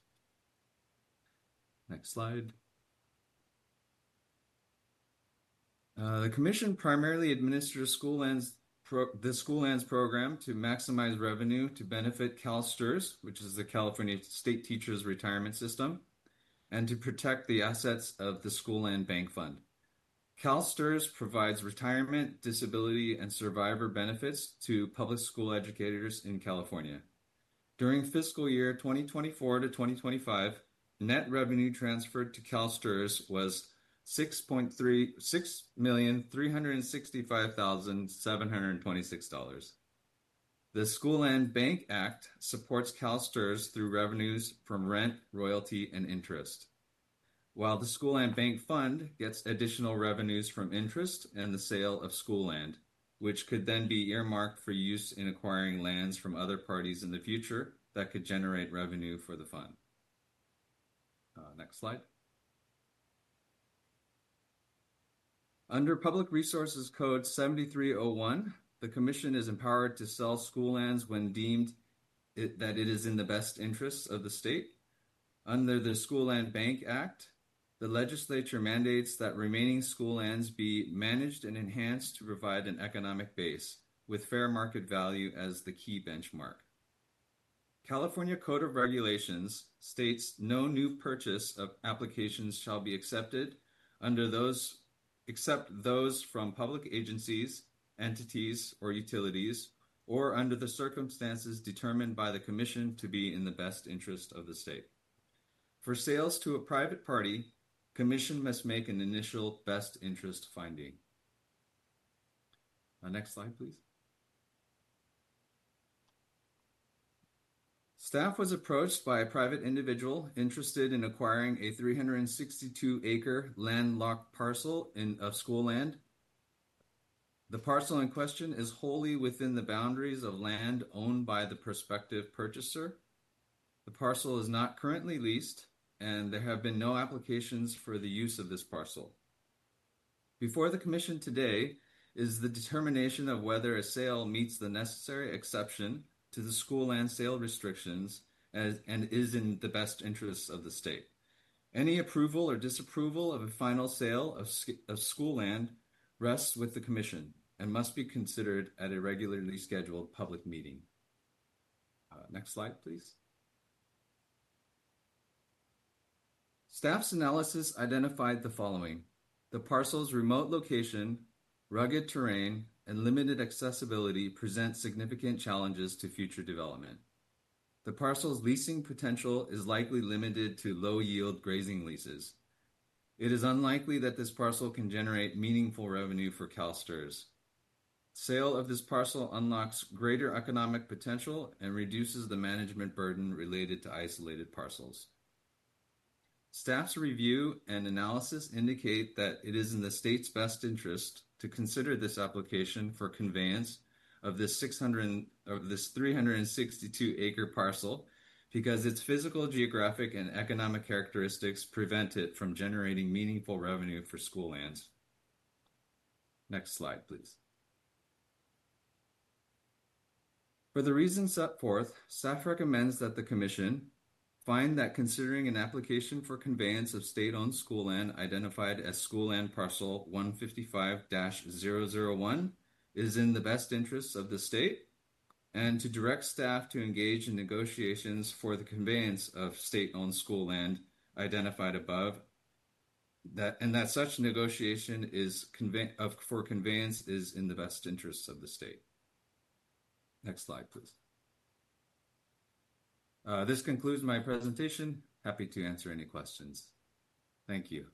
Next slide. Uh, the Commission primarily administers school lands pro- the School Lands Program to maximize revenue to benefit CalSTRS, which is the California State Teachers Retirement System, and to protect the assets of the School Land Bank Fund. CalSTRS provides retirement, disability, and survivor benefits to public school educators in California. During fiscal year twenty twenty-four to twenty twenty-five, net revenue transferred to CalSTRS was six point three six million three hundred sixty-five thousand seven hundred twenty-six dollars. The School Land Bank Act supports CalSTRS through revenues from rent, royalty, and interest, while the School Land Bank Fund gets additional revenues from interest and the sale of school land, which could then be earmarked for use in acquiring lands from other parties in the future that could generate revenue for the fund. Uh, next slide. Under Public Resources Code seventy-three oh one, the Commission is empowered to sell school lands when deemed it, that it is in the best interests of the state. Under the School Land Bank Act, the legislature mandates that remaining school lands be managed and enhanced to provide an economic base, with fair market value as the key benchmark. California Code of Regulations states no new purchase of applications shall be accepted under those except those from public agencies, entities, or utilities, or under the circumstances determined by the Commission to be in the best interest of the state. For sales to a private party, Commission must make an initial best interest finding. Uh, next slide, please. Staff was approached by a private individual interested in acquiring a three hundred sixty-two acre landlocked parcel in, of school land. The parcel in question is wholly within the boundaries of land owned by the prospective purchaser. The parcel is not currently leased, and there have been no applications for the use of this parcel. Before the Commission today is the determination of whether a sale meets the necessary exception to the school land sale restrictions as, and is in the best interests of the state. Any approval or disapproval of a final sale of, of school land rests with the Commission and must be considered at a regularly scheduled public meeting. Uh, next slide, please. Staff's analysis identified the following: the parcel's remote location, rugged terrain, and limited accessibility present significant challenges to future development. The parcel's leasing potential is likely limited to low-yield grazing leases. It is unlikely that this parcel can generate meaningful revenue for CalSTRS. Sale of this parcel unlocks greater economic potential and reduces the management burden related to isolated parcels. Staff's review and analysis indicate that it is in the state's best interest to consider this application for conveyance of this six hundred of this three hundred sixty-two acre parcel because its physical, geographic, and economic characteristics prevent it from generating meaningful revenue for school lands. Next slide, please. For the reasons set forth, staff recommends that the Commission find that considering an application for conveyance of state-owned school land identified as school land parcel one fifty-five dash zero zero one is in the best interests of the state, and to direct staff to engage in negotiations for the conveyance of state-owned school land identified above, that and that such negotiation is convey, of, for conveyance is in the best interests of the state. Next slide, please. Uh, this concludes my presentation. Happy to answer any questions. Thank you.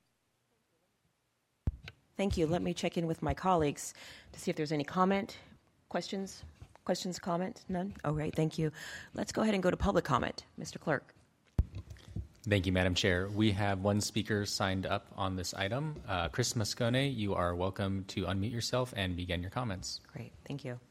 Thank you. Let me check in with my colleagues to see if there's any comment, questions, questions, comment, none? All right, thank you. Let's go ahead and go to public comment. Mister Clerk. Thank you, Madam Chair. We have one speaker signed up on this item. Uh, Chris Moscone, you are welcome to unmute yourself and begin your comments. Great, thank you.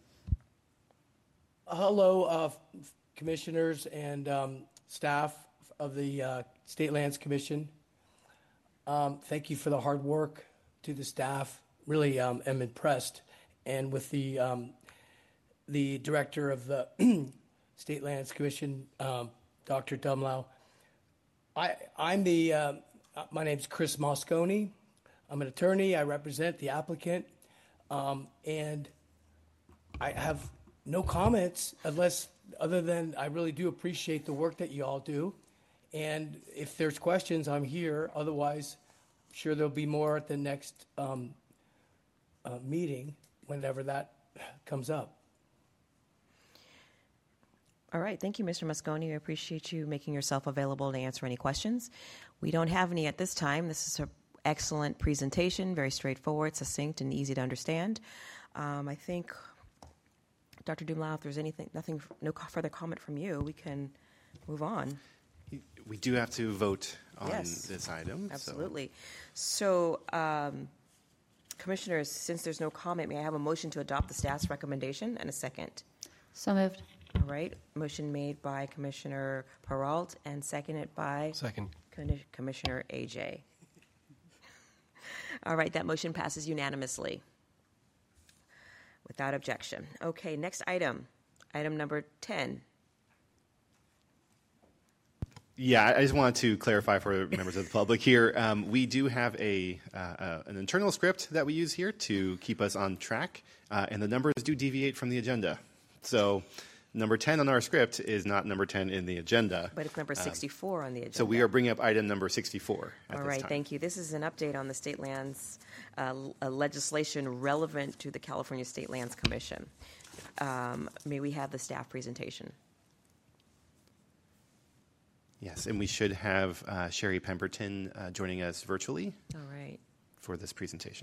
Hello, uh, commissioners and um, staff of the uh, State Lands Commission. Um, thank you for the hard work to the staff. Really um, am impressed. And with the um, the director of the State Lands Commission, um, Doctor Dumlau. I, I'm the, uh, my name's Chris Moscone. I'm an attorney. I represent the applicant. Um, and I have no comments unless, other than I really do appreciate the work that you all do. And if there's questions, I'm here. Otherwise, I'm sure there'll be more at the next um, uh, meeting, whenever that comes up. All right. Thank you, Mister Moscone. I appreciate you making yourself available to answer any questions. We don't have any at this time. This is an excellent presentation, very straightforward, succinct, and easy to understand. Um, I think, Doctor Dumlau, if there's anything, nothing, no further comment from you, we can move on. We do have to vote on yes, this item. Absolutely. So, so um, Commissioners, since there's no comment, may I have a motion to adopt the staff's recommendation and a second? So moved. All right. Motion made by Commissioner Peralt and seconded by Second. Commissioner A J. All right. That motion passes unanimously without objection. Okay. Next item. Item number ten. Yeah, I just wanted to clarify for members of the public here. Um, we do have a uh, uh, an internal script that we use here to keep us on track, uh, and the numbers do deviate from the agenda. So Number ten on our script is not number ten in the agenda. But it's number sixty-four um, on the agenda. So we are bringing up item number sixty-four at All this right, time. thank you. This is an update on the state lands uh, legislation relevant to the California State Lands Commission. Um, may we have the staff presentation? Yes, and we should have uh, Sherry Pemberton uh, joining us virtually. All right. For this presentation.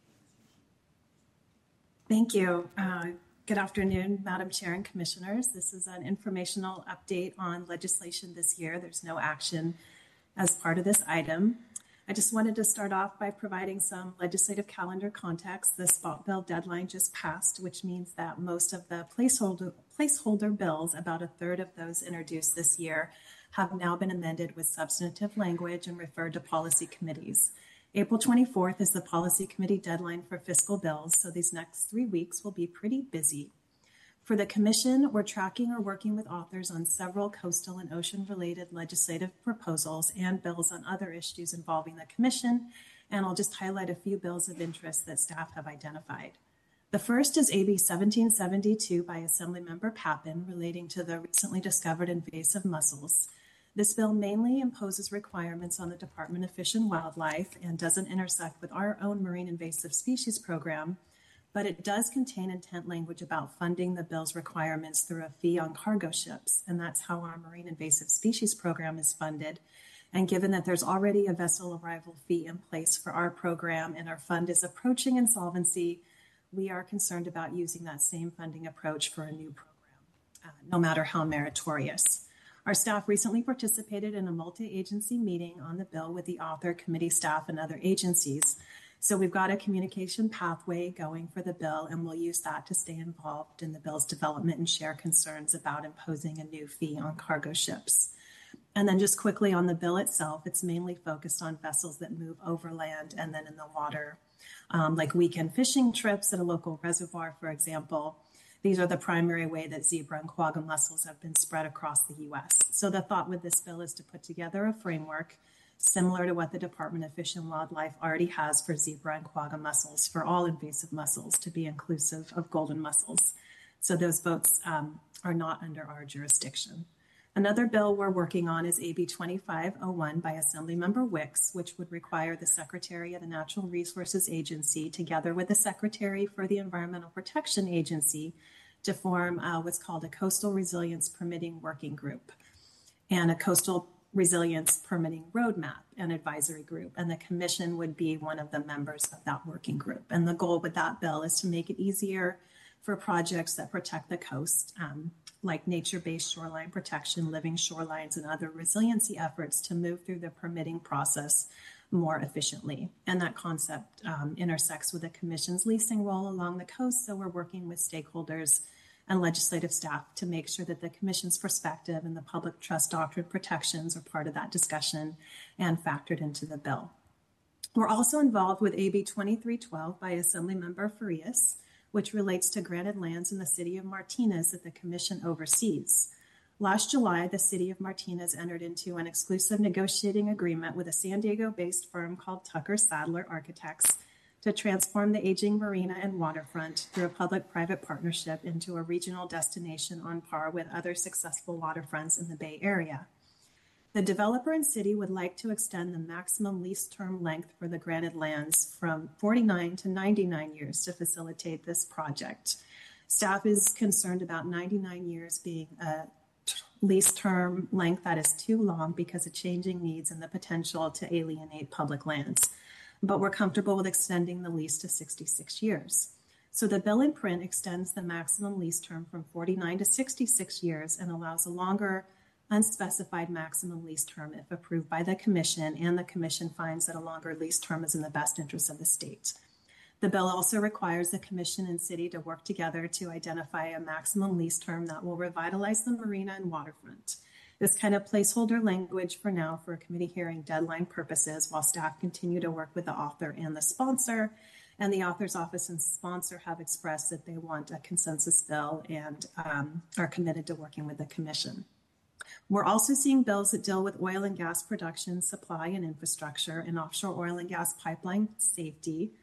Thank you. Uh, good afternoon, Madam Chair and Commissioners. This is an informational update on legislation this year. There's no action as part of this item. I just wanted to start off by providing some legislative calendar context. The spot bill deadline just passed, which means that most of the placeholder, placeholder bills, about a third of those introduced this year, have now been amended with substantive language and referred to policy committees. April twenty-fourth is the policy committee deadline for fiscal bills, so these next three weeks will be pretty busy. For the commission, we're tracking or working with authors on several coastal and ocean-related legislative proposals and bills on other issues involving the commission, and I'll just highlight a few bills of interest that staff have identified. The first is A B seventeen seventy-two by Assemblymember Pappen relating to the recently discovered invasive mussels. This bill mainly imposes requirements on the Department of Fish and Wildlife and doesn't intersect with our own marine invasive species program, but it does contain intent language about funding the bill's requirements through a fee on cargo ships, and that's how our marine invasive species program is funded. And given that there's already a vessel arrival fee in place for our program and our fund is approaching insolvency, we are concerned about using that same funding approach for a new program, uh, no matter how meritorious. Our staff recently participated in a multi-agency meeting on the bill with the author, committee staff, and other agencies. So we've got a communication pathway going for the bill, and we'll use that to stay involved in the bill's development and share concerns about imposing a new fee on cargo ships. And then just quickly on the bill itself, it's mainly focused on vessels that move overland and then in the water, um, like weekend fishing trips at a local reservoir, for example. These are the primary way that zebra and quagga mussels have been spread across the U S. So the thought with this bill is to put together a framework similar to what the Department of Fish and Wildlife already has for zebra and quagga mussels, for all invasive mussels, to be inclusive of golden mussels. So those boats um, are not under our jurisdiction. Another bill we're working on is A B twenty-five oh one by Assemblymember Wicks, which would require the Secretary of the Natural Resources Agency, together with the Secretary for the Environmental Protection Agency, to form uh, what's called a Coastal Resilience Permitting Working Group and a Coastal Resilience Permitting Roadmap and Advisory Group. And the Commission would be one of the members of that working group. And the goal with that bill is to make it easier for projects that protect the coast, um, like nature-based shoreline protection, living shorelines, and other resiliency efforts to move through the permitting process more efficiently. And that concept um, intersects with the Commission's leasing role along the coast, so we're working with stakeholders and legislative staff to make sure that the Commission's perspective and the public trust doctrine protections are part of that discussion and factored into the bill. We're also involved with A B twenty-three twelve by Assemblymember Farias, which relates to granted lands in the city of Martinez that the Commission oversees. Last July, the city of Martinez entered into an exclusive negotiating agreement with a San Diego-based firm called Tucker Sadler Architects to transform the aging marina and waterfront through a public-private partnership into a regional destination on par with other successful waterfronts in the Bay Area. The developer and city would like to extend the maximum lease term length for the granted lands from forty-nine to ninety-nine years to facilitate this project. Staff is concerned about ninety-nine years being a lease term length that is too long because of changing needs and the potential to alienate public lands. But we're comfortable with extending the lease to sixty-six years. So the bill in print extends the maximum lease term from forty-nine to sixty-six years and allows a longer unspecified maximum lease term if approved by the Commission, and the Commission finds that a longer lease term is in the best interest of the state. The bill also requires the Commission and City to work together to identify a maximum lease term that will revitalize the marina and waterfront. This kind of placeholder language for now for a committee hearing deadline purposes, while staff continue to work with the author and the sponsor. And the author's office and sponsor have expressed that they want a consensus bill and um, are committed to working with the Commission. We're also seeing bills that deal with oil and gas production, supply and infrastructure, and offshore oil and gas pipeline safety,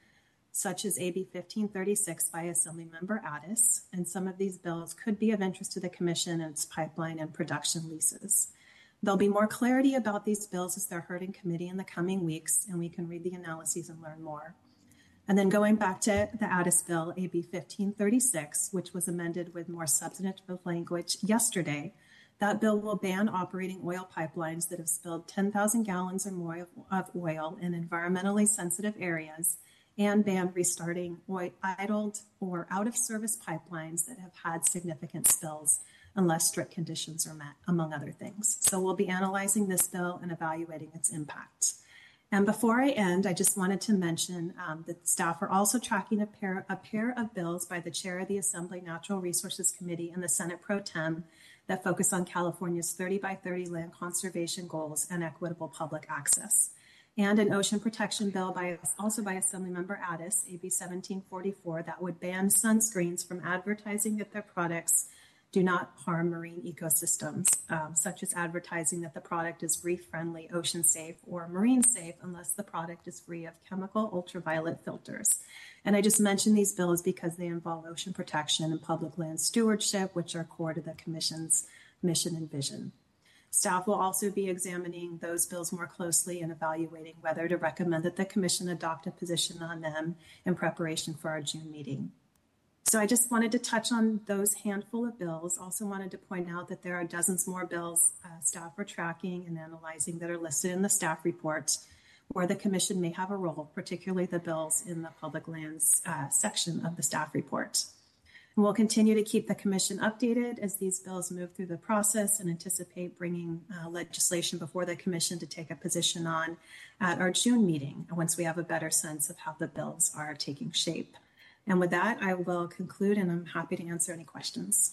such as A B fifteen thirty-six by Assemblymember Addis, and some of these bills could be of interest to the Commission and its pipeline and production leases. There'll be more clarity about these bills as they're heard in committee in the coming weeks, and we can read the analyses and learn more. And then going back to the Addis bill, A B fifteen thirty-six, which was amended with more substantive language yesterday, that bill will ban operating oil pipelines that have spilled ten thousand gallons or more of oil in environmentally sensitive areas, and ban restarting oil, idled or out-of-service pipelines that have had significant spills unless strict conditions are met, among other things. So we'll be analyzing this bill and evaluating its impact. And before I end, I just wanted to mention um, that staff are also tracking a pair, a pair of bills by the chair of the Assembly Natural Resources Committee and the Senate Pro Tem that focus on California's thirty by thirty land conservation goals and equitable public access. And an ocean protection bill by also by Assemblymember Addis, A B seventeen forty-four, that would ban sunscreens from advertising that their products do not harm marine ecosystems, um, such as advertising that the product is reef-friendly, ocean-safe, or marine-safe unless the product is free of chemical ultraviolet filters. And I just mentioned these bills because they involve ocean protection and public land stewardship, which are core to the Commission's mission and vision. Staff will also be examining those bills more closely and evaluating whether to recommend that the Commission adopt a position on them in preparation for our June meeting. So I just wanted to touch on those handful of bills. Also wanted to point out that there are dozens more bills uh, staff are tracking and analyzing that are listed in the staff report where the Commission may have a role, particularly the bills in the public lands uh, section of the staff report. And we'll continue to keep the Commission updated as these bills move through the process and anticipate bringing uh, legislation before the Commission to take a position on at our June meeting once we have a better sense of how the bills are taking shape. And with that, I will conclude, and I'm happy to answer any questions.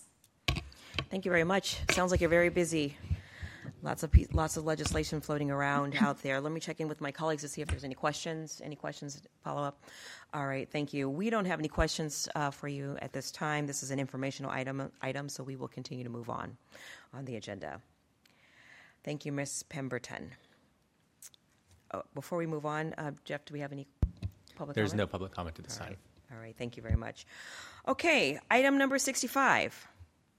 Thank you very much. Sounds like you're very busy. Lots of lots of legislation floating around out there. Let me check in with my colleagues to see if there's any questions. Any questions? Follow up. All right. Thank you. We don't have any questions uh, for you at this time. This is an informational item. Item, so we will continue to move on on the agenda. Thank you, Miz Pemberton. Oh, before we move on, uh, Jeff, do we have any public? There's comment? no public comment at this All time. Right. All right, thank you very much. Okay, item number sixty-five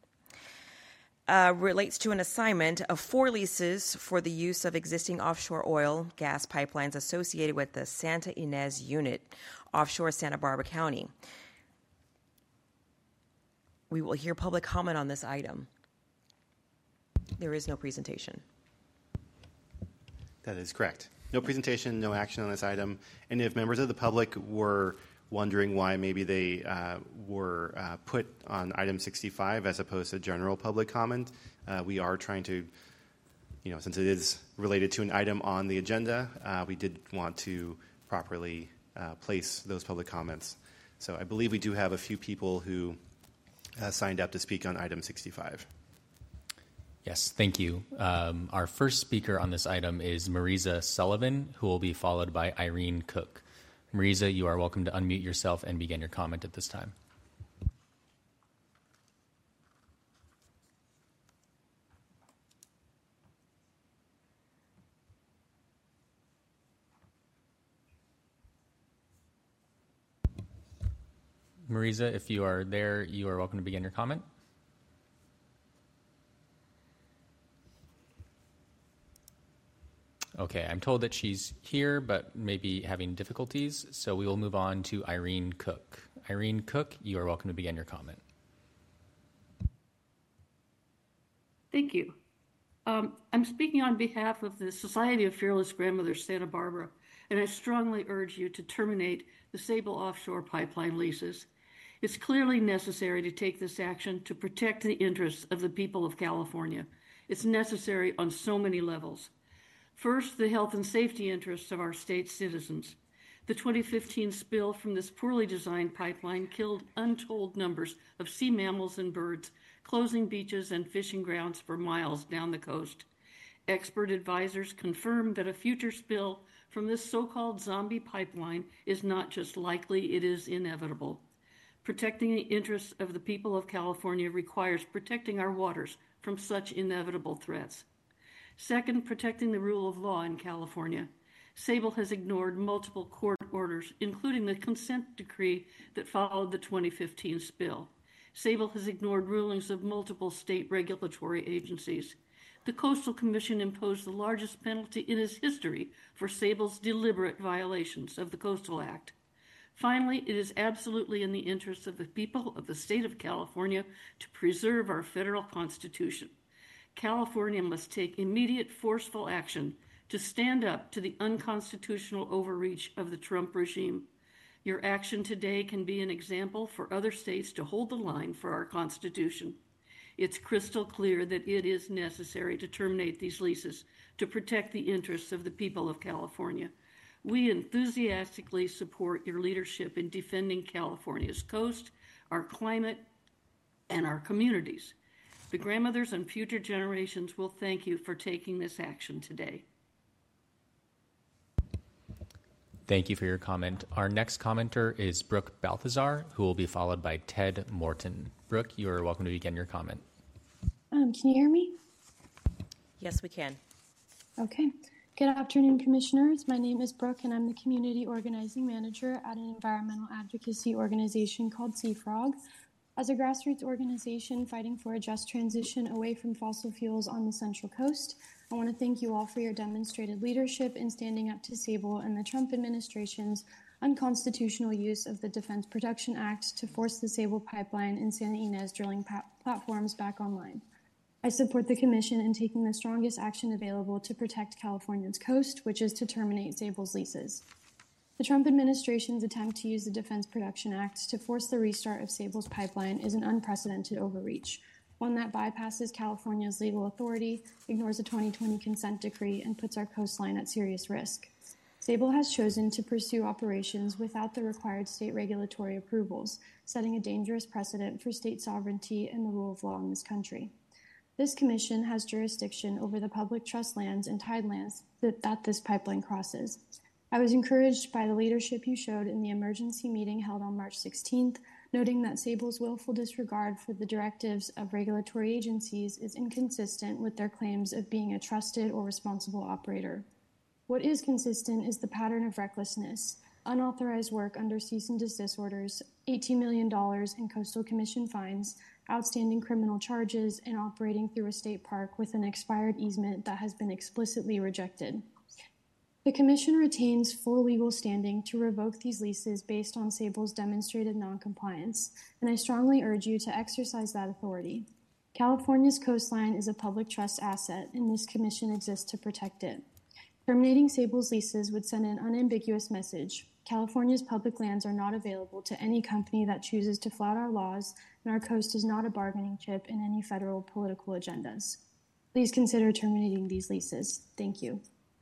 uh, relates to an assignment of four leases for the use of existing offshore oil gas pipelines associated with the Santa Ynez unit, offshore Santa Barbara County. We will hear public comment on this item. There is no presentation. That is correct. No presentation, no action on this item. And if members of the public were wondering why maybe they uh, were uh, put on item sixty-five as opposed to general public comment, uh, we are trying to, you know, since it is related to an item on the agenda, uh, we did want to properly uh, place those public comments. So I believe we do have a few people who uh, signed up to speak on item sixty-five. Yes, thank you. Um, our first speaker on this item is Marisa Sullivan, who will be followed by Irene Cook. Marisa, you are welcome to unmute yourself and begin your comment at this time. Marisa, if you are there, you are welcome to begin your comment. Okay, I'm told that she's here, but maybe having difficulties, so we will move on to Irene Cook. Irene Cook, you are welcome to begin your comment. Thank you. Um, I'm speaking on behalf of the Society of Fearless Grandmothers Santa Barbara, and I strongly urge you to terminate the Sable offshore pipeline leases. It's clearly necessary to take this action to protect the interests of the people of California. It's necessary on so many levels. First, the health and safety interests of our state's citizens. The twenty fifteen spill from this poorly designed pipeline killed untold numbers of sea mammals and birds, closing beaches and fishing grounds for miles down the coast. Expert advisors confirm that a future spill from this so-called zombie pipeline is not just likely, it is inevitable. Protecting the interests of the people of California requires protecting our waters from such inevitable threats. Second, protecting the rule of law in California. Sable has ignored multiple court orders, including the consent decree that followed the twenty fifteen spill. Sable has ignored rulings of multiple state regulatory agencies. The Coastal Commission imposed the largest penalty in its history for Sable's deliberate violations of the Coastal Act. Finally, it is absolutely in the interest of the people of the state of California to preserve our federal Constitution. California must take immediate forceful action to stand up to the unconstitutional overreach of the Trump regime. Your action today can be an example for other states to hold the line for our Constitution. It's crystal clear that it is necessary to terminate these leases to protect the interests of the people of California. We enthusiastically support your leadership in defending California's coast, our climate, and our communities. The grandmothers and future generations will thank you for taking this action today. Thank you for your comment. Our next commenter is Brooke Balthazar, who will be followed by Ted Morton. Brooke, you are welcome to begin your comment. Um, can you hear me? Yes, we can. Okay. Good afternoon, Commissioners. My name is Brooke, and I'm the Community Organizing Manager at an environmental advocacy organization called Sea Frog. As a grassroots organization fighting for a just transition away from fossil fuels on the Central Coast, I want to thank you all for your demonstrated leadership in standing up to Sable and the Trump administration's unconstitutional use of the Defense Production Act to force the Sable pipeline and Santa Ynez drilling pa- platforms back online. I support the Commission in taking the strongest action available to protect California's coast, which is to terminate Sable's leases. The Trump administration's attempt to use the Defense Production Act to force the restart of Sable's pipeline is an unprecedented overreach, one that bypasses California's legal authority, ignores a twenty twenty consent decree, and puts our coastline at serious risk. Sable has chosen to pursue operations without the required state regulatory approvals, setting a dangerous precedent for state sovereignty and the rule of law in this country. This commission has jurisdiction over the public trust lands and tidelands that, that this pipeline crosses. I was encouraged by the leadership you showed in the emergency meeting held on March sixteenth, noting that Sable's willful disregard for the directives of regulatory agencies is inconsistent with their claims of being a trusted or responsible operator. What is consistent is the pattern of recklessness, unauthorized work under cease and desist orders, eighteen million dollars in Coastal Commission fines, outstanding criminal charges, and operating through a state park with an expired easement that has been explicitly rejected. The Commission retains full legal standing to revoke these leases based on Sable's demonstrated noncompliance, and I strongly urge you to exercise that authority. California's coastline is a public trust asset, and this Commission exists to protect it. Terminating Sable's leases would send an unambiguous message. California's public lands are not available to any company that chooses to flout our laws, and our coast is not a bargaining chip in any federal political agendas. Please consider terminating these leases. Thank you.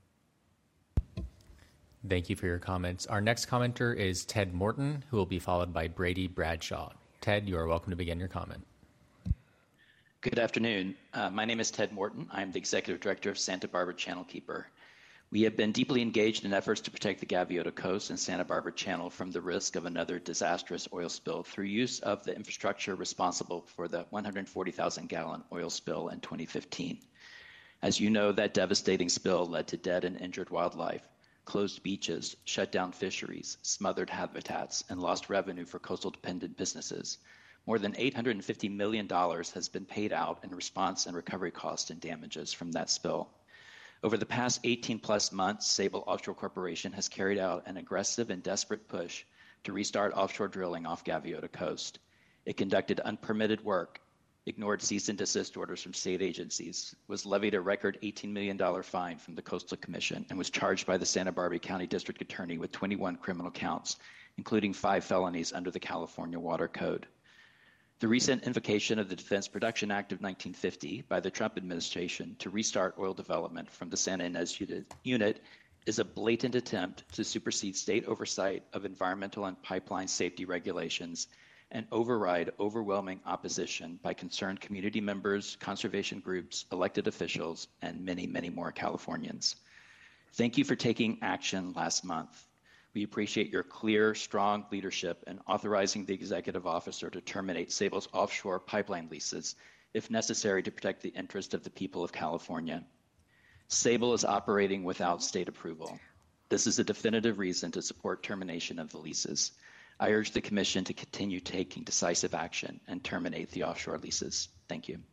Thank you for your comments. Our next commenter is Ted Morton, who will be followed by Brady Bradshaw. Ted, you are welcome to begin your comment. Good afternoon. Uh, my name is Ted Morton. I'm the Executive Director of Santa Barbara Channel Keeper. We have been deeply engaged in efforts to protect the Gaviota Coast and Santa Barbara Channel from the risk of another disastrous oil spill through use of the infrastructure responsible for the one hundred forty thousand gallon oil spill in twenty fifteen. As you know, that devastating spill led to dead and injured wildlife, closed beaches, shut down fisheries, smothered habitats, and lost revenue for coastal-dependent businesses. More than eight hundred fifty million dollars has been paid out in response and recovery costs and damages from that spill. Over the past eighteen plus months, Sable Offshore Corporation has carried out an aggressive and desperate push to restart offshore drilling off Gaviota Coast. It conducted unpermitted work, ignored cease and desist orders from state agencies, was levied a record eighteen million dollars fine from the Coastal Commission, and was charged by the Santa Barbara County District Attorney with twenty-one criminal counts, including five felonies under the California Water Code. The recent invocation of the Defense Production Act of nineteen fifty by the Trump administration to restart oil development from the Santa Ynez unit is a blatant attempt to supersede state oversight of environmental and pipeline safety regulations and override overwhelming opposition by concerned community members, conservation groups, elected officials, and many, many more Californians. Thank you for taking action last month. We appreciate your clear, strong leadership in authorizing the executive officer to terminate Sable's offshore pipeline leases if necessary to protect the interest of the people of California. Sable is operating without state approval. This is a definitive reason to support termination of the leases. I urge the Commission to continue taking decisive action and terminate the offshore leases. Thank you.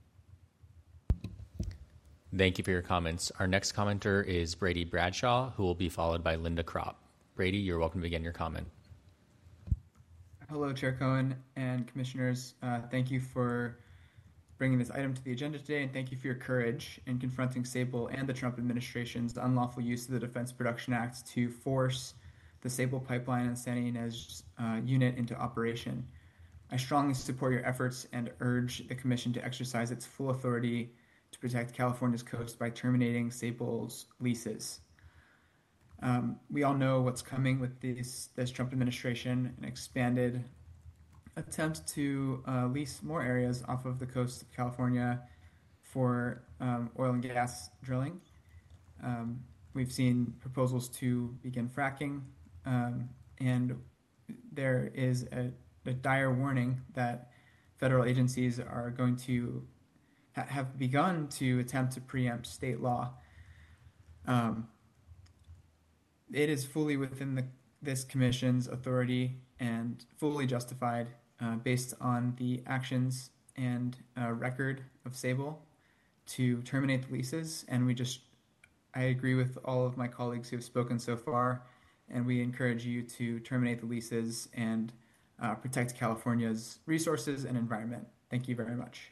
Thank you for your comments. Our next commenter is Brady Bradshaw, who will be followed by Linda Kropp. Brady, you're welcome to begin your comment. Hello, Chair Cohen and Commissioners. Uh, thank you for bringing this item to the agenda today, and thank you for your courage in confronting Sable and the Trump administration's unlawful use of the Defense Production Act to force the Sable Pipeline and Santa Ynez uh, unit into operation. I strongly support your efforts and urge the Commission to exercise its full authority to protect California's coast by terminating Sable's leases. Um, we all know what's coming with this, this Trump administration, an expanded attempt to uh, lease more areas off of the coast of California for um, oil and gas drilling. Um, we've seen proposals to begin fracking, um, and there is a, a dire warning that federal agencies are going to ha- have begun to attempt to preempt state law. Um, it is fully within the, this commission's authority and fully justified uh, based on the actions and uh, record of Sable to terminate the leases. And we just, I agree with all of my colleagues who have spoken so far, and we encourage you to terminate the leases and uh, protect California's resources and environment. Thank you very much.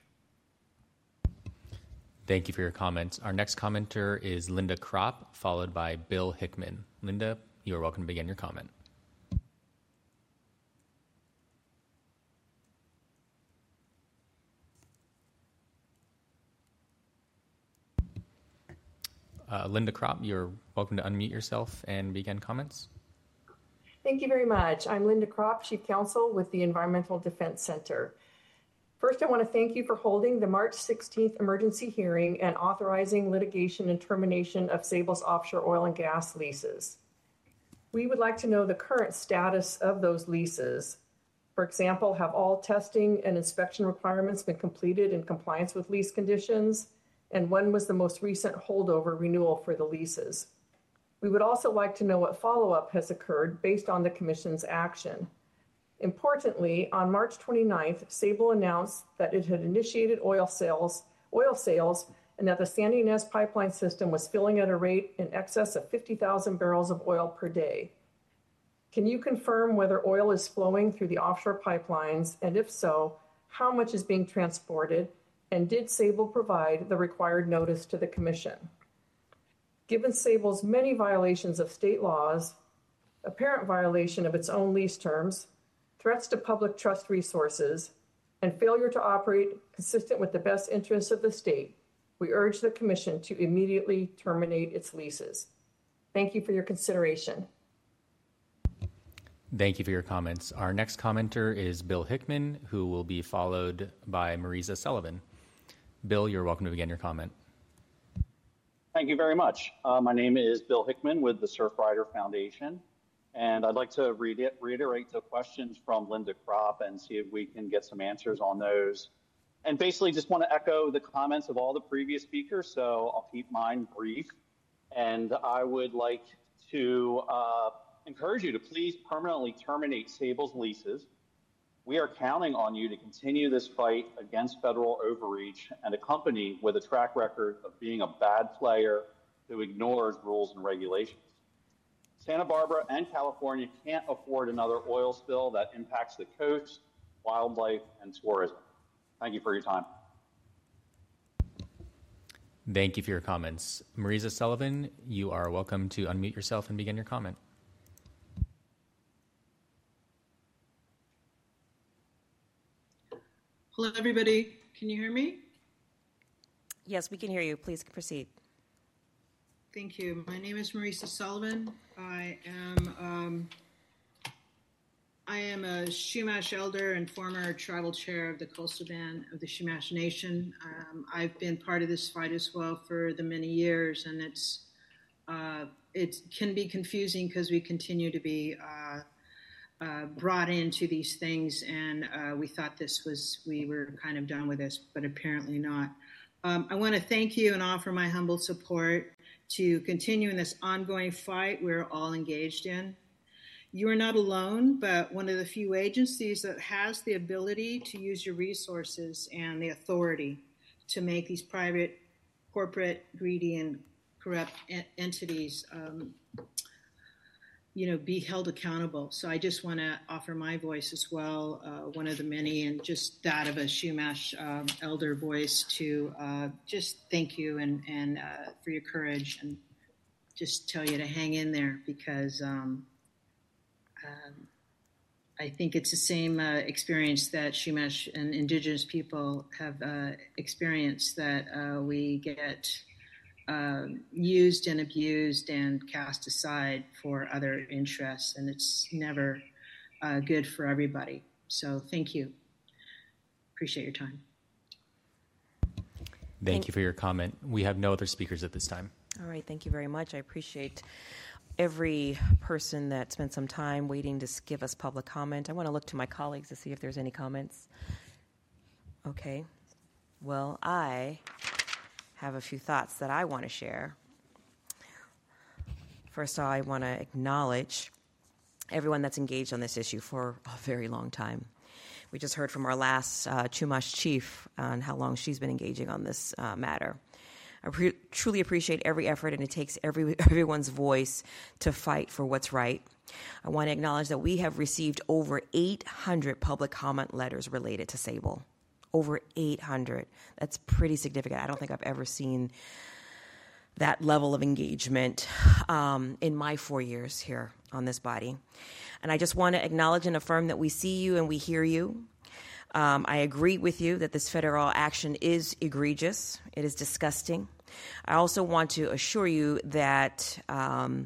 Thank you for your comments. Our next commenter is Linda Kropp, followed by Bill Hickman. Linda, you are welcome to begin your comment. Uh, Linda Kropp, you're welcome to unmute yourself and begin comments. Thank you very much. I'm Linda Kropp, Chief Counsel with the Environmental Defense Center. First, I want to thank you for holding the March sixteenth emergency hearing and authorizing litigation and termination of Sable's offshore oil and gas leases. We would like to know the current status of those leases. For example, have all testing and inspection requirements been completed in compliance with lease conditions? And when was the most recent holdover renewal for the leases? We would also like to know what follow-up has occurred based on the Commission's action. Importantly, on March twenty-ninth, Sable announced that it had initiated oil sales, oil sales and that the Santa Ynez pipeline system was filling at a rate in excess of fifty thousand barrels of oil per day. Can you confirm whether oil is flowing through the offshore pipelines, and if so, how much is being transported, and did Sable provide the required notice to the Commission? Given Sable's many violations of state laws, apparent violation of its own lease terms, threats to public trust resources, and failure to operate consistent with the best interests of the state, we urge the Commission to immediately terminate its leases. Thank you for your consideration. Thank you for your comments. Our next commenter is Bill Hickman, who will be followed by Marisa Sullivan. Bill, you're welcome to begin your comment. Thank you very much. Uh, my name is Bill Hickman with the Surfrider Foundation, and I'd like to read it, reiterate the questions from Linda Kropp and see if we can get some answers on those. And basically just want to echo the comments of all the previous speakers, so I'll keep mine brief. And I would like to uh, encourage you to please permanently terminate Sable's leases. We are counting on you to continue this fight against federal overreach and a company with a track record of being a bad player who ignores rules and regulations. Santa Barbara and California can't afford another oil spill that impacts the coast, wildlife, and tourism. Thank you for your time. Thank you for your comments. Marisa Sullivan, you are welcome to unmute yourself and begin your comment. Hello, everybody. Can you hear me? Yes, we can hear you. Please proceed. Thank you. My name is Marisa Sullivan. I am um, I am a Chumash elder and former tribal chair of the Coastal Band of the Chumash Nation. Um, I've been part of this fight as well for the many years, and it's uh, it can be confusing because we continue to be uh, uh, brought into these things, and uh, we thought this was we were kind of done with this, but apparently not. Um, I want to thank you and offer my humble support to continue in this ongoing fight we're all engaged in. You are not alone, but one of the few agencies that has the ability to use your resources and the authority to make these private, corporate, greedy, and corrupt en- entities um, you know, be held accountable. So I just want to offer my voice as well, uh, one of the many, and just that of a Chumash um, elder voice to uh, just thank you and, and uh, for your courage, and just tell you to hang in there, because um, um, I think it's the same uh, experience that Chumash and Indigenous people have uh, experienced, that uh, we get Uh, used and abused and cast aside for other interests, and it's never uh, good for everybody. So thank you. Appreciate your time. Thank, Thank you for your comment. We have no other speakers at this time. All right, thank you very much. I appreciate every person that spent some time waiting to give us public comment. I want to look to my colleagues to see if there's any comments. Okay. Well, I have a few thoughts that I want to share. First of all, I want to acknowledge everyone that's engaged on this issue for a very long time. We just heard from our last uh, Chumash chief on how long she's been engaging on this uh, matter. I pre- truly appreciate every effort, and it takes every everyone's voice to fight for what's right. I want to acknowledge that we have received over eight hundred public comment letters related to Sable. Over eight hundred. That's pretty significant. I don't think I've ever seen that level of engagement um, in my four years here on this body. And I just want to acknowledge and affirm that we see you and we hear you. Um, I agree with you that this federal action is egregious. It is disgusting. I also want to assure you that um,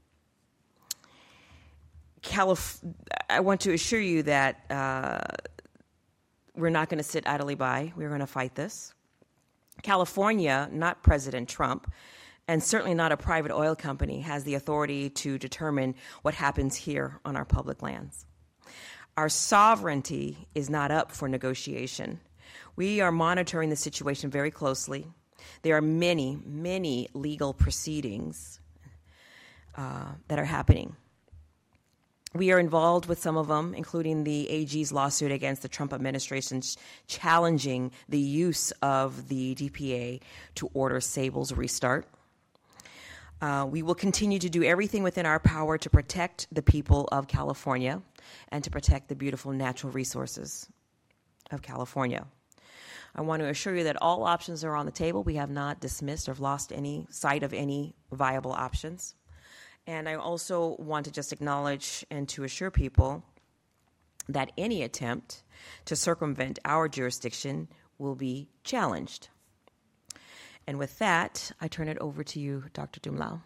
Calif- I want to assure you that uh, we're not going to sit idly by. We're going to fight this. California, not President Trump, and certainly not a private oil company, has the authority to determine what happens here on our public lands. Our sovereignty is not up for negotiation. We are monitoring the situation very closely. There are many, many legal proceedings uh, that are happening. We are involved with some of them, including the A G's lawsuit against the Trump administration challenging the use of the D P A to order Sable's restart. Uh, we will continue to do everything within our power to protect the people of California and to protect the beautiful natural resources of California. I want to assure you that all options are on the table. We have not dismissed or lost any sight of any viable options. And I also want to just acknowledge and to assure people that any attempt to circumvent our jurisdiction will be challenged. And with that, I turn it over to you, Doctor Dumlao.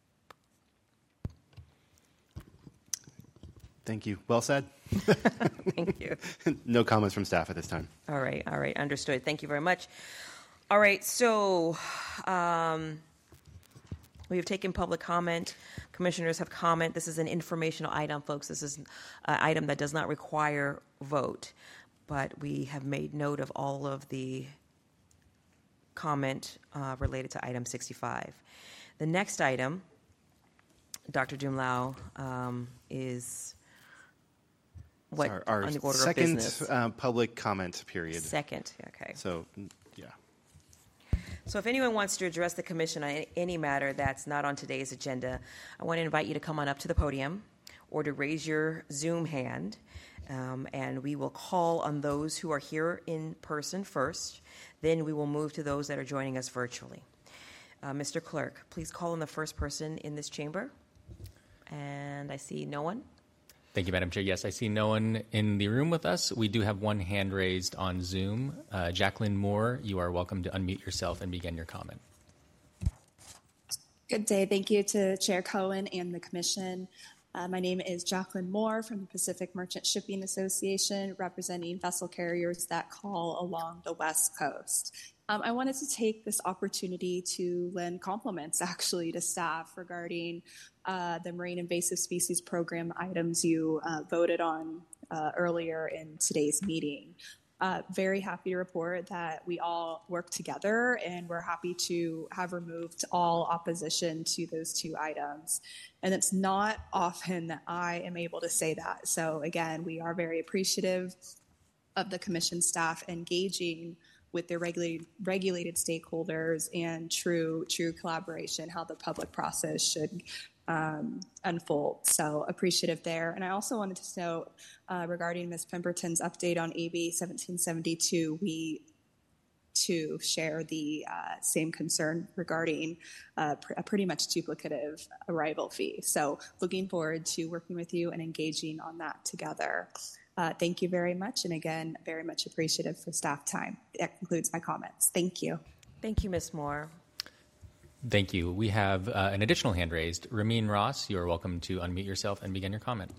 Thank you. Well said. Thank you. No comments from staff at this time. All right, all right, understood. Thank you very much. All right, so um, we have taken public comment. Commissioners have comment. This is an informational item, folks. This is an item that does not require vote, but we have made note of all of the comment uh, related to item sixty-five. The next item, Doctor Dumlao, um, is what our, our on the order second of business? Uh, public comment period. Second, okay. So, yeah. So if anyone wants to address the commission on any matter that's not on today's agenda, I want to invite you to come on up to the podium or to raise your Zoom hand, um, and we will call on those who are here in person first. Then we will move to those that are joining us virtually. Uh, Mister Clerk, please call on the first person in this chamber. And I see no one. Thank you, Madam Chair. Yes, I see no one in the room with us. We do have one hand raised on Zoom. Uh, Jacqueline Moore, you are welcome to unmute yourself and begin your comment. Good day. Thank you to Chair Cohen and the Commission. Uh, my name is Jacqueline Moore from the Pacific Merchant Shipping Association, representing vessel carriers that call along the West Coast. Um, I wanted to take this opportunity to lend compliments, actually, to staff regarding uh, the Marine Invasive Species Program items you uh, voted on uh, earlier in today's meeting. Uh, very happy to report that we all work together, and we're happy to have removed all opposition to those two items. And it's not often that I am able to say that. So again, we are very appreciative of the commission staff engaging with their regulated, regulated stakeholders and true, true collaboration, how the public process should um, unfold. So appreciative there. And I also wanted to note uh, regarding Miz Pemberton's update on A B seventeen seventy-two, we too share the uh, same concern regarding uh, pr- a pretty much duplicative arrival fee. So looking forward to working with you and engaging on that together. Uh, thank you very much. And again, very much appreciative for staff time. That concludes my comments. Thank you. Thank you, Miz Moore. Thank you. We have uh, an additional hand raised. Ramin Ross, you are welcome to unmute yourself and begin your comment.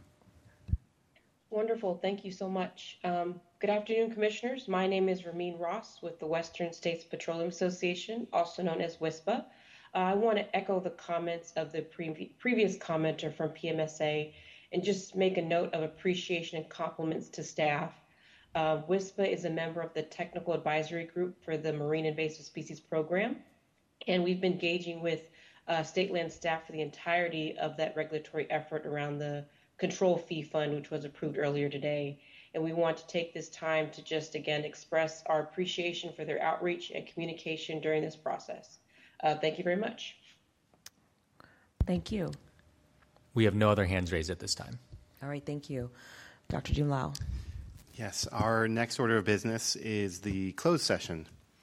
Wonderful. Thank you so much. Um, good afternoon, Commissioners. My name is Ramin Ross with the Western States Petroleum Association, also known as WISPA. Uh, I want to echo the comments of the pre- previous commenter from P M S A and just make a note of appreciation and compliments to staff. Uh, WISPA is a member of the Technical Advisory Group for the Marine Invasive Species Program, and we've been engaging with uh, state land staff for the entirety of that regulatory effort around the control fee fund, which was approved earlier today. And we want to take this time to just, again, express our appreciation for their outreach and communication during this process. Uh, thank you very much. Thank you. We have no other hands raised at this time. All right, thank you. Doctor Dumlau. Yes, our next order of business is the closed session.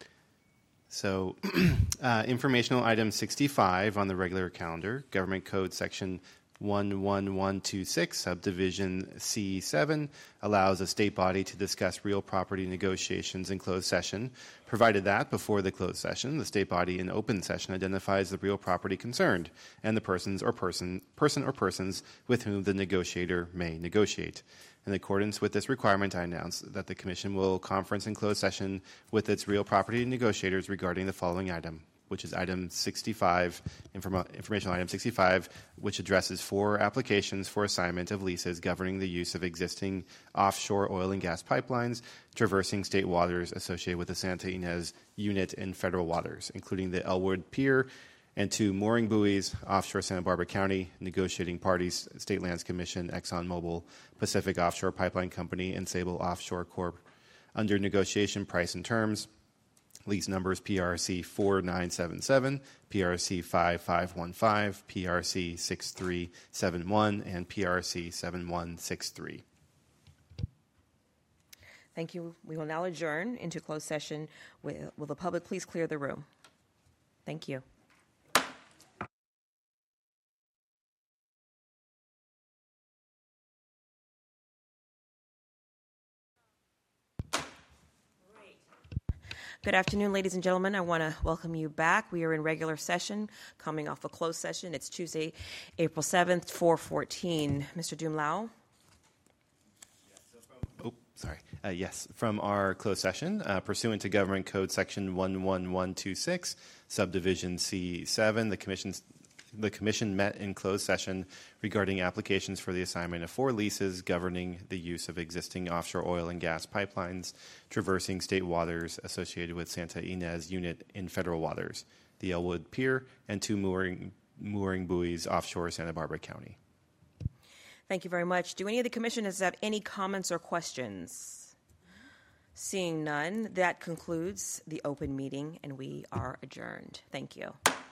So uh, informational item sixty-five on the regular calendar, Government Code Section one one one two six, subdivision C seven, allows a state body to discuss real property negotiations in closed session, provided that before the closed session, the state body in open session identifies the real property concerned and the persons or person, person or persons with whom the negotiator may negotiate. In accordance with this requirement, I announce that the Commission will conference in closed session with its real property negotiators regarding the following item, which is item sixty-five, inform- informational item sixty-five, which addresses four applications for assignment of leases governing the use of existing offshore oil and gas pipelines traversing state waters associated with the Santa Ynez unit in federal waters, including the Elwood Pier and two mooring buoys, offshore Santa Barbara County, negotiating parties, State Lands Commission, ExxonMobil, Pacific Offshore Pipeline Company, and Sable Offshore Corp. Under negotiation, price and terms. Lease numbers P R C four nine seven seven, P R C five five one five, P R C six three seven one, and P R C seven one six three. Thank you. We will now adjourn into closed session. Will, will the public please clear the room? Thank you. Good afternoon, ladies and gentlemen. I want to welcome you back. We are in regular session, coming off a closed session. It's Tuesday, April seventh, four fourteen. Mister Dumlau? Oh, sorry. Uh, yes, from our closed session, uh, pursuant to Government Code Section one one one two six, Subdivision C seven, the Commission's The Commission met in closed session regarding applications for the assignment of four leases governing the use of existing offshore oil and gas pipelines traversing state waters associated with Santa Ynez unit in federal waters, the Elwood Pier, and two mooring, mooring buoys offshore Santa Barbara County. Thank you very much. Do any of the commissioners have any comments or questions? Seeing none, that concludes the open meeting, and we are adjourned. Thank you.